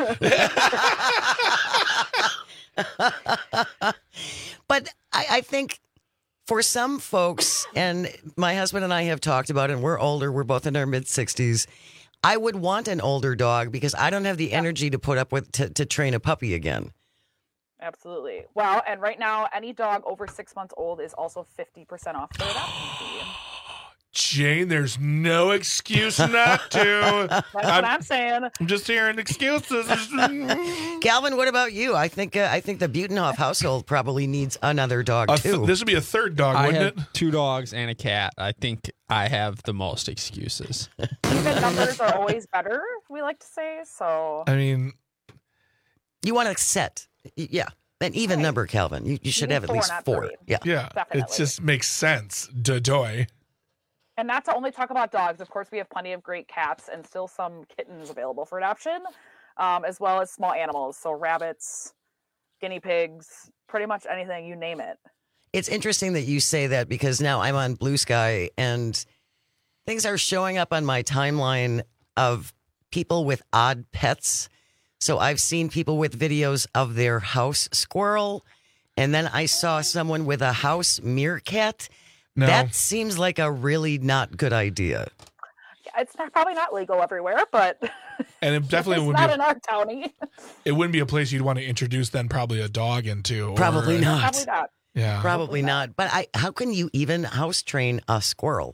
But I, I think for some folks, and my husband and I have talked about it, and we're older, we're both in our mid sixties. I would want an older dog because I don't have the energy to put up with to, to train a puppy again. Absolutely. Well, and right now, any dog over six months old is also fifty percent off their adoption fee. Jane, there's no excuse not to. That's what I'm saying. I'm just hearing excuses. Calvin, what about you? I think uh, I think the Butenhoff household probably needs another dog A too. th- this would be a third dog, I wouldn't have it? two dogs and a cat. I think I have the most excuses. Even numbers are always better, we like to say. So, I mean, you want to set, y- yeah, an even number, Calvin. You, you should need have at four, least not four. three. Yeah, yeah, it Definitely. just makes sense. Dodoy. and not to only talk about dogs, of course, we have plenty of great cats and still some kittens available for adoption, um, as well as small animals. So, rabbits, guinea pigs, pretty much anything, you name it. It's interesting that you say that because now I'm on Blue Sky and things are showing up on my timeline of people with odd pets. So I've seen people with videos of their house squirrel, and then I saw someone with a house meerkat. No. That seems like a really not good idea. Yeah, it's not, probably not legal everywhere, but And it definitely it's would not be. in our county. It wouldn't be a place you'd want to introduce then probably a dog into. or- Probably not. Probably not. Yeah. Probably not. But I, how can you even house train a squirrel?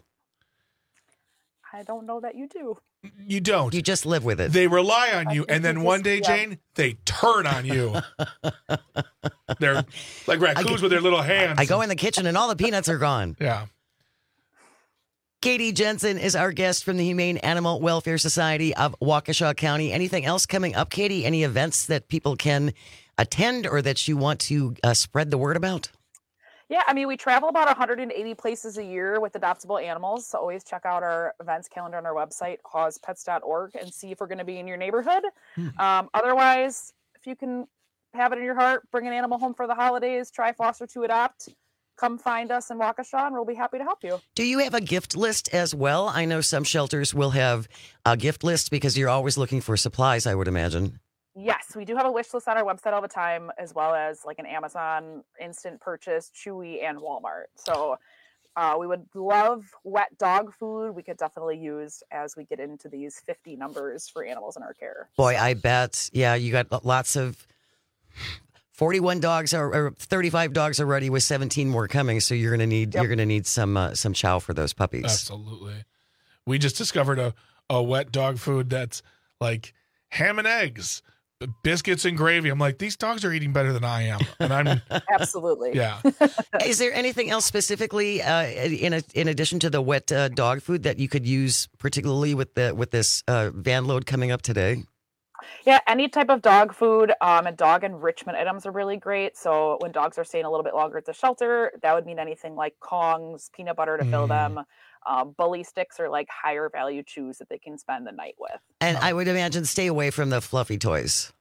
I don't know that you do. You don't. You just live with it. They rely on you, think and then you one just- day, yeah. Jane, they turn on you. They're like raccoons with their little hands. I go in the kitchen and all the peanuts are gone. Yeah. Katie Jensen is our guest from the Humane Animal Welfare Society of Waukesha County. Anything else coming up, Katie? Any events that people can attend or that you want to uh, spread the word about? Yeah, I mean, we travel about one hundred eighty places a year with adoptable animals. So always check out our events calendar on our website, haws pets dot org, and see if we're going to be in your neighborhood. Hmm. Um, otherwise, if you can have it in your heart, bring an animal home for the holidays, try Foster to Adopt, come find us in Waukesha, and we'll be happy to help you. Do you have a gift list as well? I know some shelters will have a gift list because you're always looking for supplies, I would imagine. Yes, we do have a wish list on our website all the time, as well as like an Amazon instant purchase, Chewy, and Walmart. So uh, we would love wet dog food. We could definitely use as we get into these fifty numbers for animals in our care. Boy, I bet. Yeah, you got lots of forty-one dogs are, or thirty-five dogs already, with seventeen more coming. So you're gonna need Yep. you're gonna need some uh, some chow for those puppies. Absolutely. We just discovered a, a wet dog food that's like ham and eggs, biscuits and gravy. I'm like, these dogs are eating better than I am, and I'm Absolutely. yeah. Is there anything else specifically uh, in a, in addition to the wet uh, dog food that you could use, particularly with the with this uh, van load coming up today? Yeah, any type of dog food um, and dog enrichment items are really great. So when dogs are staying a little bit longer at the shelter, that would mean anything like Kongs, peanut butter to fill Mm. them, um, bully sticks, or like higher value chews that they can spend the night with. And I would imagine stay away from the fluffy toys.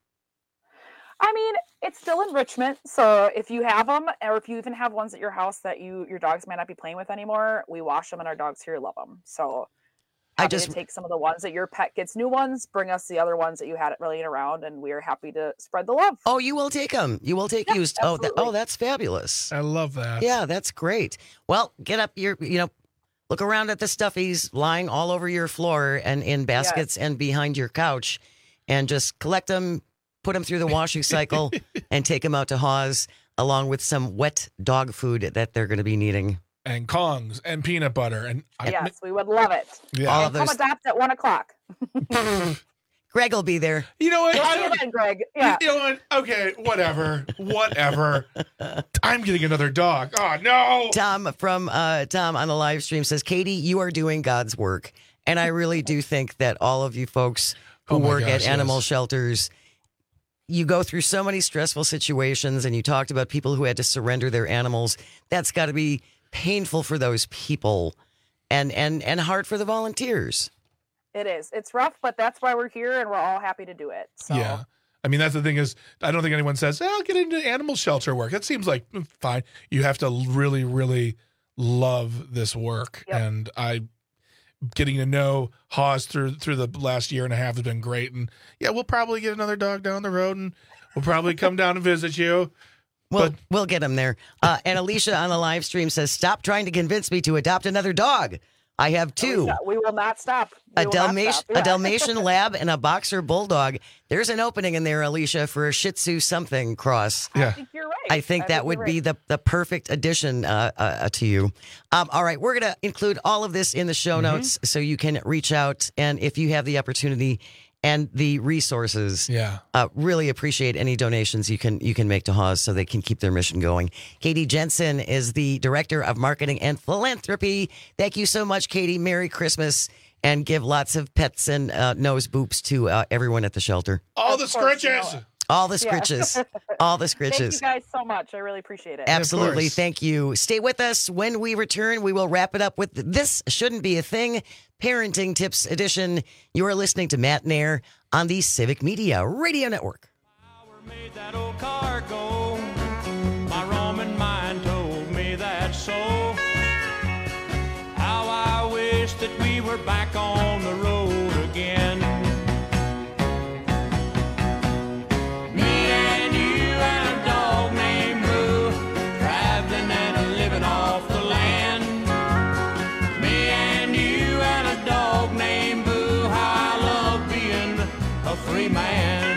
I mean, it's still enrichment. So if you have them, or if you even have ones at your house that you your dogs might not be playing with anymore, we wash them and our dogs here love them. So I happy just to take some of the ones that your pet gets new ones, bring us the other ones that you had it laying around, and we are happy to spread the love. Oh, you will take them. You will take Yeah, used. Oh, that, absolutely. oh, that's fabulous. I love that. Yeah, that's great. Well, get up your, you know, look around at the stuffies lying all over your floor and in baskets and behind your couch, and just collect them, put them through the washing cycle, and take them out to Hawes, along with some wet dog food that they're going to be needing. And Kongs and peanut butter and I- Yes, we would love it. Yeah. All And of come those- adopt at one o'clock. Greg will be there. You know what? We'll I see you don't, then, Greg. Yeah. You know what? Okay, whatever, whatever. I'm getting another dog. Oh no! Tom from uh, Tom on the live stream says, Katie, you are doing God's work. And I really do think that all of you folks who Oh my work gosh, at animal yes. shelters, you go through so many stressful situations, and you talked about people who had to surrender their animals. That's got to be painful for those people, and and and hard for the volunteers. It is. It's rough, but that's why we're here, and we're all happy to do it. So Yeah. I mean, that's the thing is, I don't think anyone says, hey, I'll get into animal shelter work. That seems like mm, fine. You have to really, really love this work. Yep. And I, getting to know Hawes through through the last year and a half has been great. And yeah, we'll probably get another dog down the road, and we'll probably come down and visit you. We'll, we'll get them there. Uh, and Alicia on the live stream says, stop trying to convince me to adopt another dog. I have two. Alicia, we will not stop. We A, will not Dalmatian, stop. a Yeah. Dalmatian lab and a boxer bulldog. There's an opening in there, Alicia, for a Shih Tzu something cross. Yeah. I think you're right. I think that you're would right. be the, the perfect addition uh, uh, to you. Um, all right, we're going to include all of this in the show notes so you can reach out. And if you have the opportunity and the resources, Yeah. uh, really appreciate any donations you can you can make to Hawes so they can keep their mission going. Katie Jensen is the Director of Marketing and Philanthropy. Thank you so much, Katie. Merry Christmas, and give lots of pets and uh, nose boops to uh, everyone at the shelter. All the Of course, you know scritches. it. All the Yeah. scritches. All the Thank scritches. you guys so much. I really appreciate it. Absolutely. course. Thank you. Stay with us. When we return, we will wrap it up with This Shouldn't Be a Thing, Parenting Tips Edition. You are listening to Matt Nair on the Civic Media Radio Network. Made that old car go. My Roman mind told me that so. How I wish that we were back on the road again. Me and you and a dog named Boo, traveling and living off the land. Me and you and a dog named Boo, how I love being a free man.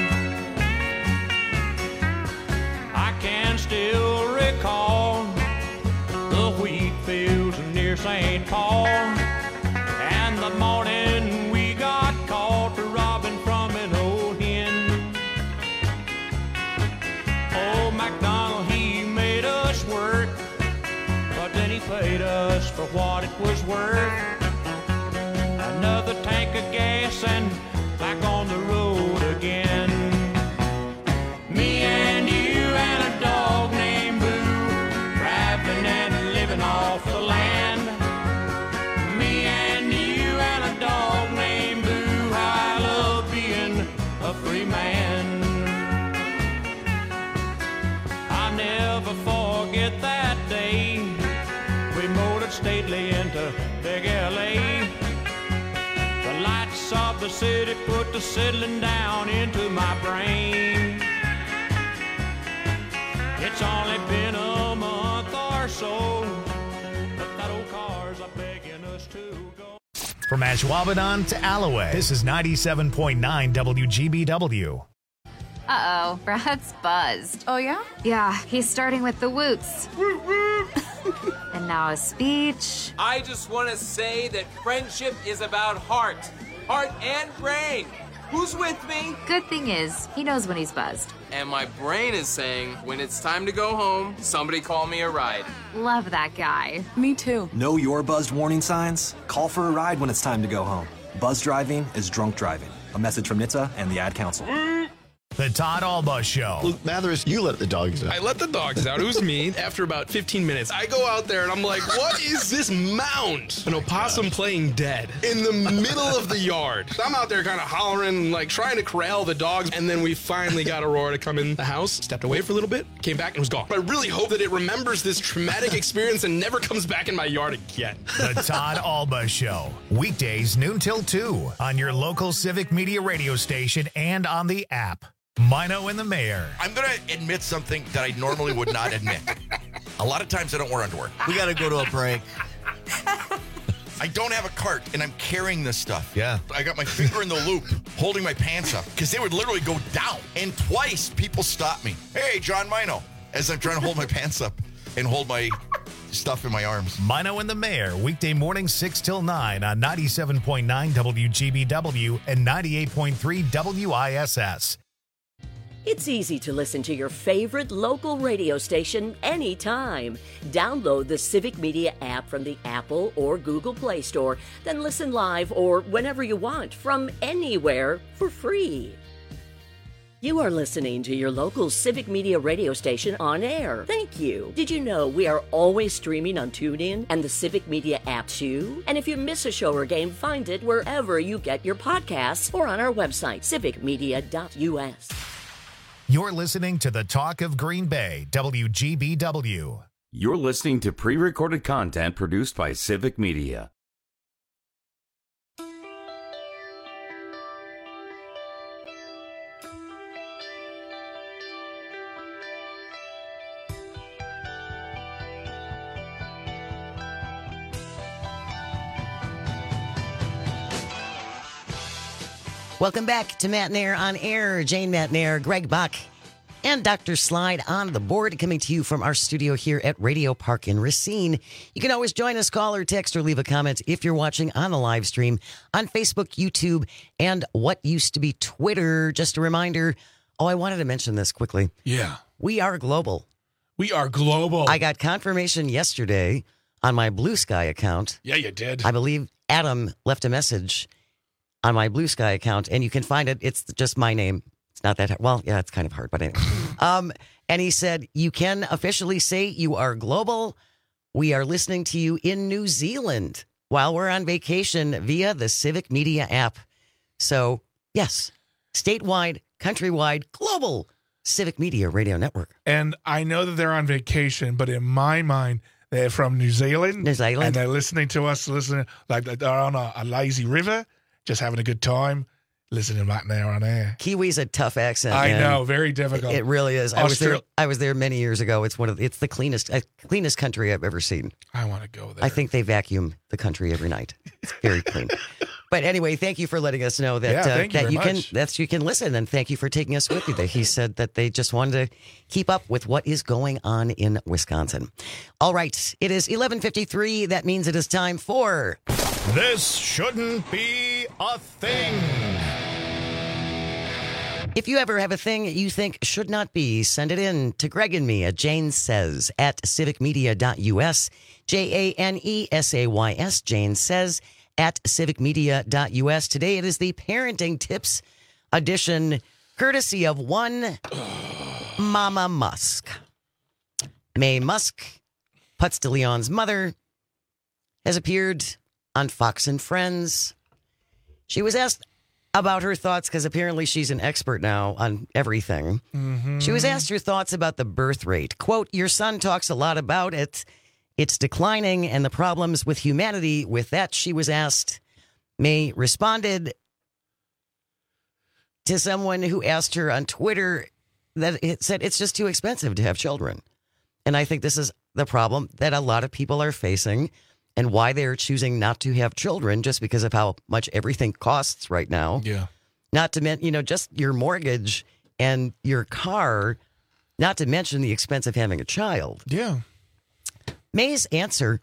I can still recall the wheat fields near Saint Paul, and the morning we got caught robbing from an old hen. Old MacDonald, he made us work, but then he paid us for what it was worth. Another tank of gas and back on the road again. Me and you and a dog named Boo, traveling and living off the land. Me and you and a dog named Boo, how I love being a free man. I'll never forget that day we motored stately into big L A. The lights of the city put the settling down into my brain. It's only been a month or so, but that old car's a begging us to go. From Ashwaubenon to Alloway, this is ninety-seven point nine W G B W. Uh-oh, Brad's buzzed. Oh, yeah? Yeah, he's starting with the woots. And now a speech. I just want to say that friendship is about heart. Heart and brain. Who's with me? Good thing is, he knows when he's buzzed. And my brain is saying, when it's time to go home, somebody call me a ride. Love that guy. Me too. Know your buzzed warning signs? Call for a ride when it's time to go home. Buzz driving is drunk driving. A message from N H T S A and the Ad Council. The Todd Alba Show. Luke Mathers, you let the dogs out. I let the dogs out. It was me. After about fifteen minutes, I go out there and I'm like, what is this mound? An opossum playing dead in the middle of the yard. So I'm out there kind of hollering, like trying to corral the dogs. And then we finally got Aurora to come in the house, stepped away for a little bit, came back and was gone. But I really hope that it remembers this traumatic experience and never comes back in my yard again. The Todd Alba Show. Weekdays noon till two on your local Civic Media radio station and on the app. Mino and the Mayor. I'm going to admit something that I normally would not admit. A lot of times I don't wear underwear. We got to go to a break. I don't have a cart, and I'm carrying this stuff. Yeah. I got my finger in the loop, holding my pants up, because they would literally go down. And twice, people stopped me. Hey, John Mino, as I'm trying to hold my pants up and hold my stuff in my arms. Mino and the Mayor, weekday morning six till nine on ninety-seven point nine W G B W and ninety-eight point three W I S S. It's easy to listen to your favorite local radio station anytime. Download the Civic Media app from the Apple or Google Play Store, then listen live or whenever you want from anywhere for free. You are listening to your local Civic Media radio station on air. Thank you. Did you know we are always streaming on TuneIn and the Civic Media app too? And if you miss a show or game, find it wherever you get your podcasts or on our website, civic media dot U S. You're listening to the Talk of Green Bay, W G B W. You're listening to pre-recorded content produced by Civic Media. Welcome back to Matt Nair on Air. Jane Matt Nair, Greg Bach, and Doctor Slide on the board, coming to you from our studio here at Radio Park in Racine. You can always join us, call or text or leave a comment if you're watching on the live stream on Facebook, YouTube, and what used to be Twitter. Just a reminder. Oh, I wanted to mention this quickly. Yeah. We are global. We are global. I got confirmation yesterday on my Blue Sky account. Yeah, you did. I believe Adam left a message on my Blue Sky account, and you can find it. It's just my name. It's not that hard. Well, yeah, it's kind of hard, but anyway. um, and he said, you can officially say you are global. We are listening to you in New Zealand while we're on vacation via the Civic Media app. So, yes, statewide, countrywide, global Civic Media radio network. And I know that they're on vacation, but in my mind, they're from New Zealand. New Zealand. And they're listening to us, listening like they're on a, a lazy river, just having a good time, listening right now on air. Kiwi's a tough accent. I man. know, very difficult. It, it really is. I was there. I was there many years ago. It's one of it's the cleanest uh, cleanest country I've ever seen. I want to go there. I think they vacuum the country every night. It's very clean. But anyway, thank you for letting us know that Yeah, uh, thank you that very you can much. that's you can listen, and thank you for taking us with you. He said that they just wanted to keep up with what is going on in Wisconsin. All right, it is eleven fifty-three. That means it is time for This Shouldn't Be a Thing. If you ever have a thing you think should not be, send it in to Greg and me at Jane Says at civic media dot U S. J A N E S A Y S, Jane Says at civic media dot U S. Today it is the Parenting Tips edition, courtesy of one Mama Musk. Mae Musk, Putz de Leon's mother, has appeared on Fox and Friends. She was asked about her thoughts, because apparently she's an expert now on everything. Mm-hmm. She was asked her thoughts about the birth rate. Quote, your son talks a lot about it. It's declining and the problems with humanity. With that, she was asked, Mae responded to someone who asked her on Twitter that it said it's just too expensive to have children. And I think this is the problem that a lot of people are facing, and why they're choosing not to have children, just because of how much everything costs right now. Yeah. Not to mention, you know, just your mortgage and your car, not to mention the expense of having a child. Yeah. May's answer.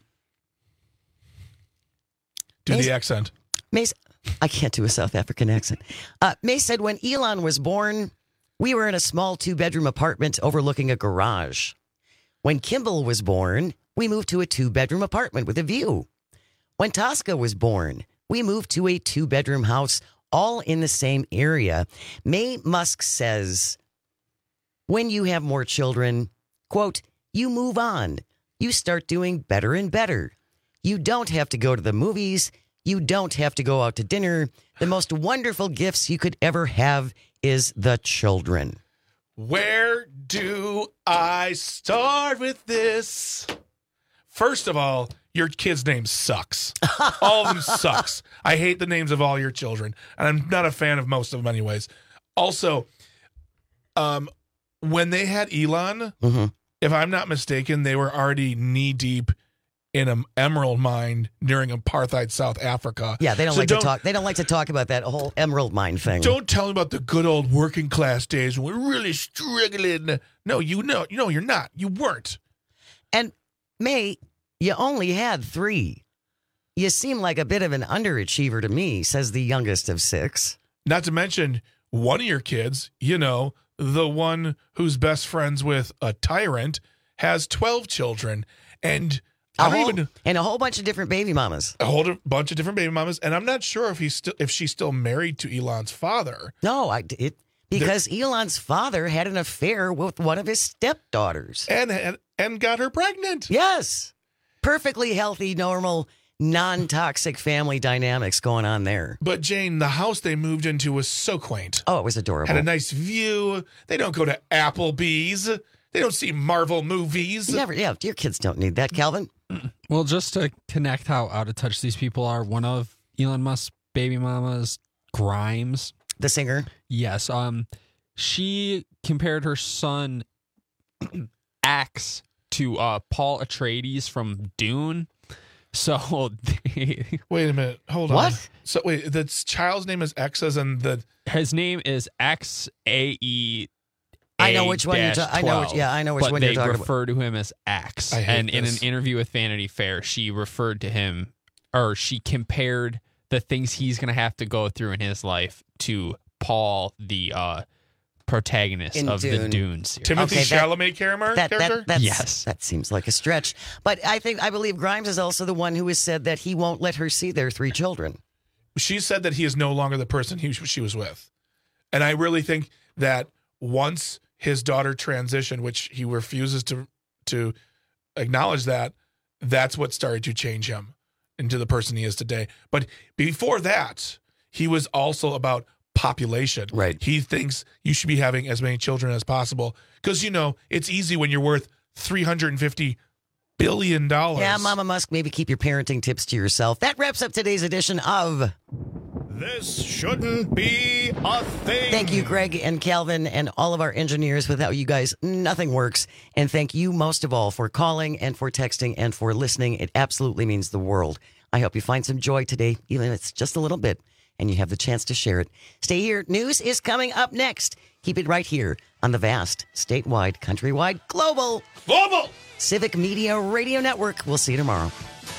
Do May's, the accent. May's, I can't do a South African accent. Uh, May said when Elon was born, we were in a small two-bedroom apartment overlooking a garage. When Kimball was born, we moved to a two-bedroom apartment with a view. When Tosca was born, we moved to a two-bedroom house all in the same area. May Musk says, when you have more children, quote, you move on. You start doing better and better. You don't have to go to the movies. You don't have to go out to dinner. The most wonderful gifts you could ever have is the children. Where do I start with this? First of all, your kid's name sucks. All of them sucks. I hate the names of all your children, and I'm not a fan of most of them anyways. Also, um, when they had Elon, mm-hmm. if I'm not mistaken, they were already knee-deep in an emerald mine during apartheid South Africa. Yeah, they don't so like don't, to talk. They don't like to talk about that whole emerald mine thing. Don't tell me about the good old working class days when we're really struggling. No, you know, you know, you're not. You weren't. And May, you only had three. You seem like a bit of an underachiever to me, says the youngest of six. Not to mention one of your kids, you know, the one who's best friends with a tyrant, has twelve children, and. A whole, even, and a whole bunch of different baby mamas. A whole bunch of different baby mamas, and I'm not sure if he's still if she's still married to Elon's father. No, I it because They're, Elon's father had an affair with one of his stepdaughters, and and and got her pregnant. Yes, perfectly healthy, normal, non-toxic family dynamics going on there. But Jane, the house they moved into was so quaint. Oh, it was adorable. Had a nice view. They don't go to Applebee's. They don't see Marvel movies. Never. Yeah, your kids don't need that, Calvin. Well, just to connect how out of touch these people are, one of Elon Musk's baby mamas, Grimes, the singer, yes, um, she compared her son Axe to uh, Paul Atreides from Dune. So, they, wait a minute, hold what? on. So, wait, the child's name is X, as in the his name is X A E. I know which one you're talking. I know which. Yeah, I know which but one you're talking about. They refer to him as Axe. And in this. an interview with Vanity Fair, she referred to him, or she compared the things he's going to have to go through in his life to Paul, the uh, protagonist in of Dune. the Dune series. Timothy okay, that, Chalamet character. That, that, that's, yes, that seems like a stretch. But I think I believe Grimes is also the one who has said that he won't let her see their three children. She said that he is no longer the person he she was with, and I really think that once his daughter transitioned, which he refuses to to acknowledge, that that's what started to change him into the person he is today. But before that, he was also about population. Right. He thinks you should be having as many children as possible because, you know, it's easy when you're worth three hundred fifty billion dollars. Yeah, Mama Musk, maybe keep your parenting tips to yourself. That wraps up today's edition of This Shouldn't Be a Thing. Thank you, Greg and Calvin, and all of our engineers. Without you guys, nothing works. And thank you most of all for calling and for texting and for listening. It absolutely means the world. I hope you find some joy today, even if it's just a little bit, and you have the chance to share it. Stay here. News is coming up next. Keep it right here on the vast, statewide, countrywide, global, global Civic Media Radio Network. We'll see you tomorrow.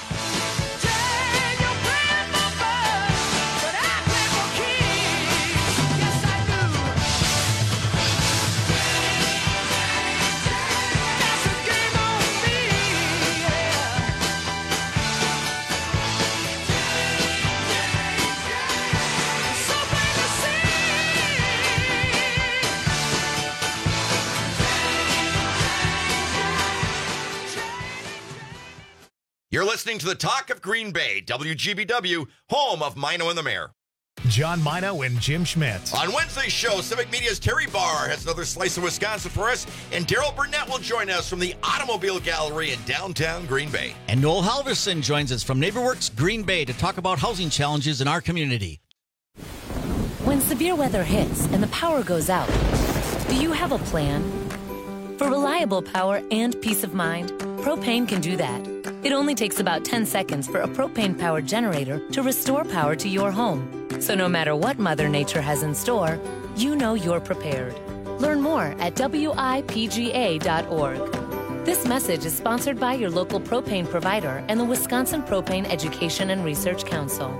You're listening to the Talk of Green Bay, W G B W, home of Mino and the Mayor. John Mino and Jim Schmidt. On Wednesday's show, Civic Media's Terry Barr has another slice of Wisconsin for us, and Daryl Burnett will join us from the Automobile Gallery in downtown Green Bay. And Noel Halverson joins us from NeighborWorks Green Bay to talk about housing challenges in our community. When severe weather hits and the power goes out, do you have a plan? For reliable power and peace of mind, Propane can do that. It only takes about ten seconds for a propane-powered generator to restore power to your home. So no matter what Mother Nature has in store, you know you're prepared. Learn more at W I P G A dot org. This message is sponsored by your local propane provider and the Wisconsin Propane Education and Research Council.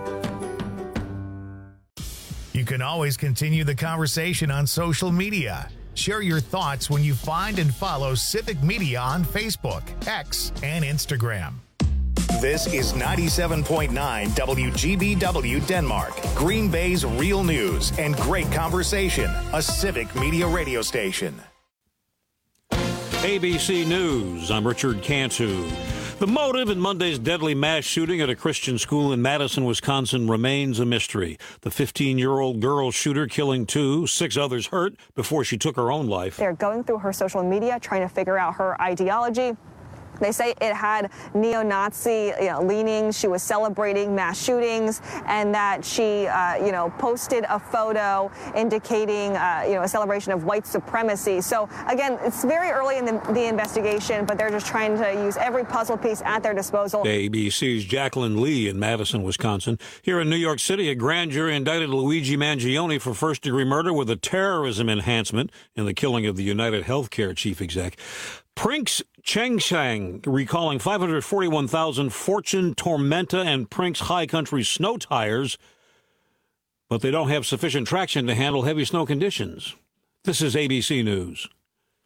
You can always continue the conversation on social media. Share your thoughts when you find and follow Civic Media on Facebook, X, and Instagram. This is ninety-seven point nine W G B W Denmark, Green Bay's real news and great conversation, a Civic Media radio station. A B C News, I'm Richard Cantu. The motive in Monday's deadly mass shooting at a Christian school in Madison, Wisconsin remains a mystery. The fifteen-year-old girl shooter killing two, six others hurt before she took her own life. They're going through her social media, trying to figure out her ideology. They say it had neo-Nazi you know, leanings. She was celebrating mass shootings, and that she, uh, you know, posted a photo indicating, uh, you know, a celebration of white supremacy. So again, it's very early in the, the investigation, but they're just trying to use every puzzle piece at their disposal. A B C's Jacqueline Lee in Madison, Wisconsin. Here in New York City, a grand jury indicted Luigi Mangione for first-degree murder with a terrorism enhancement in the killing of the United Healthcare chief exec. Prinks Chengshang recalling five hundred forty-one thousand Fortune, Tormenta, and Prinks High Country snow tires, but they don't have sufficient traction to handle heavy snow conditions. This is A B C News.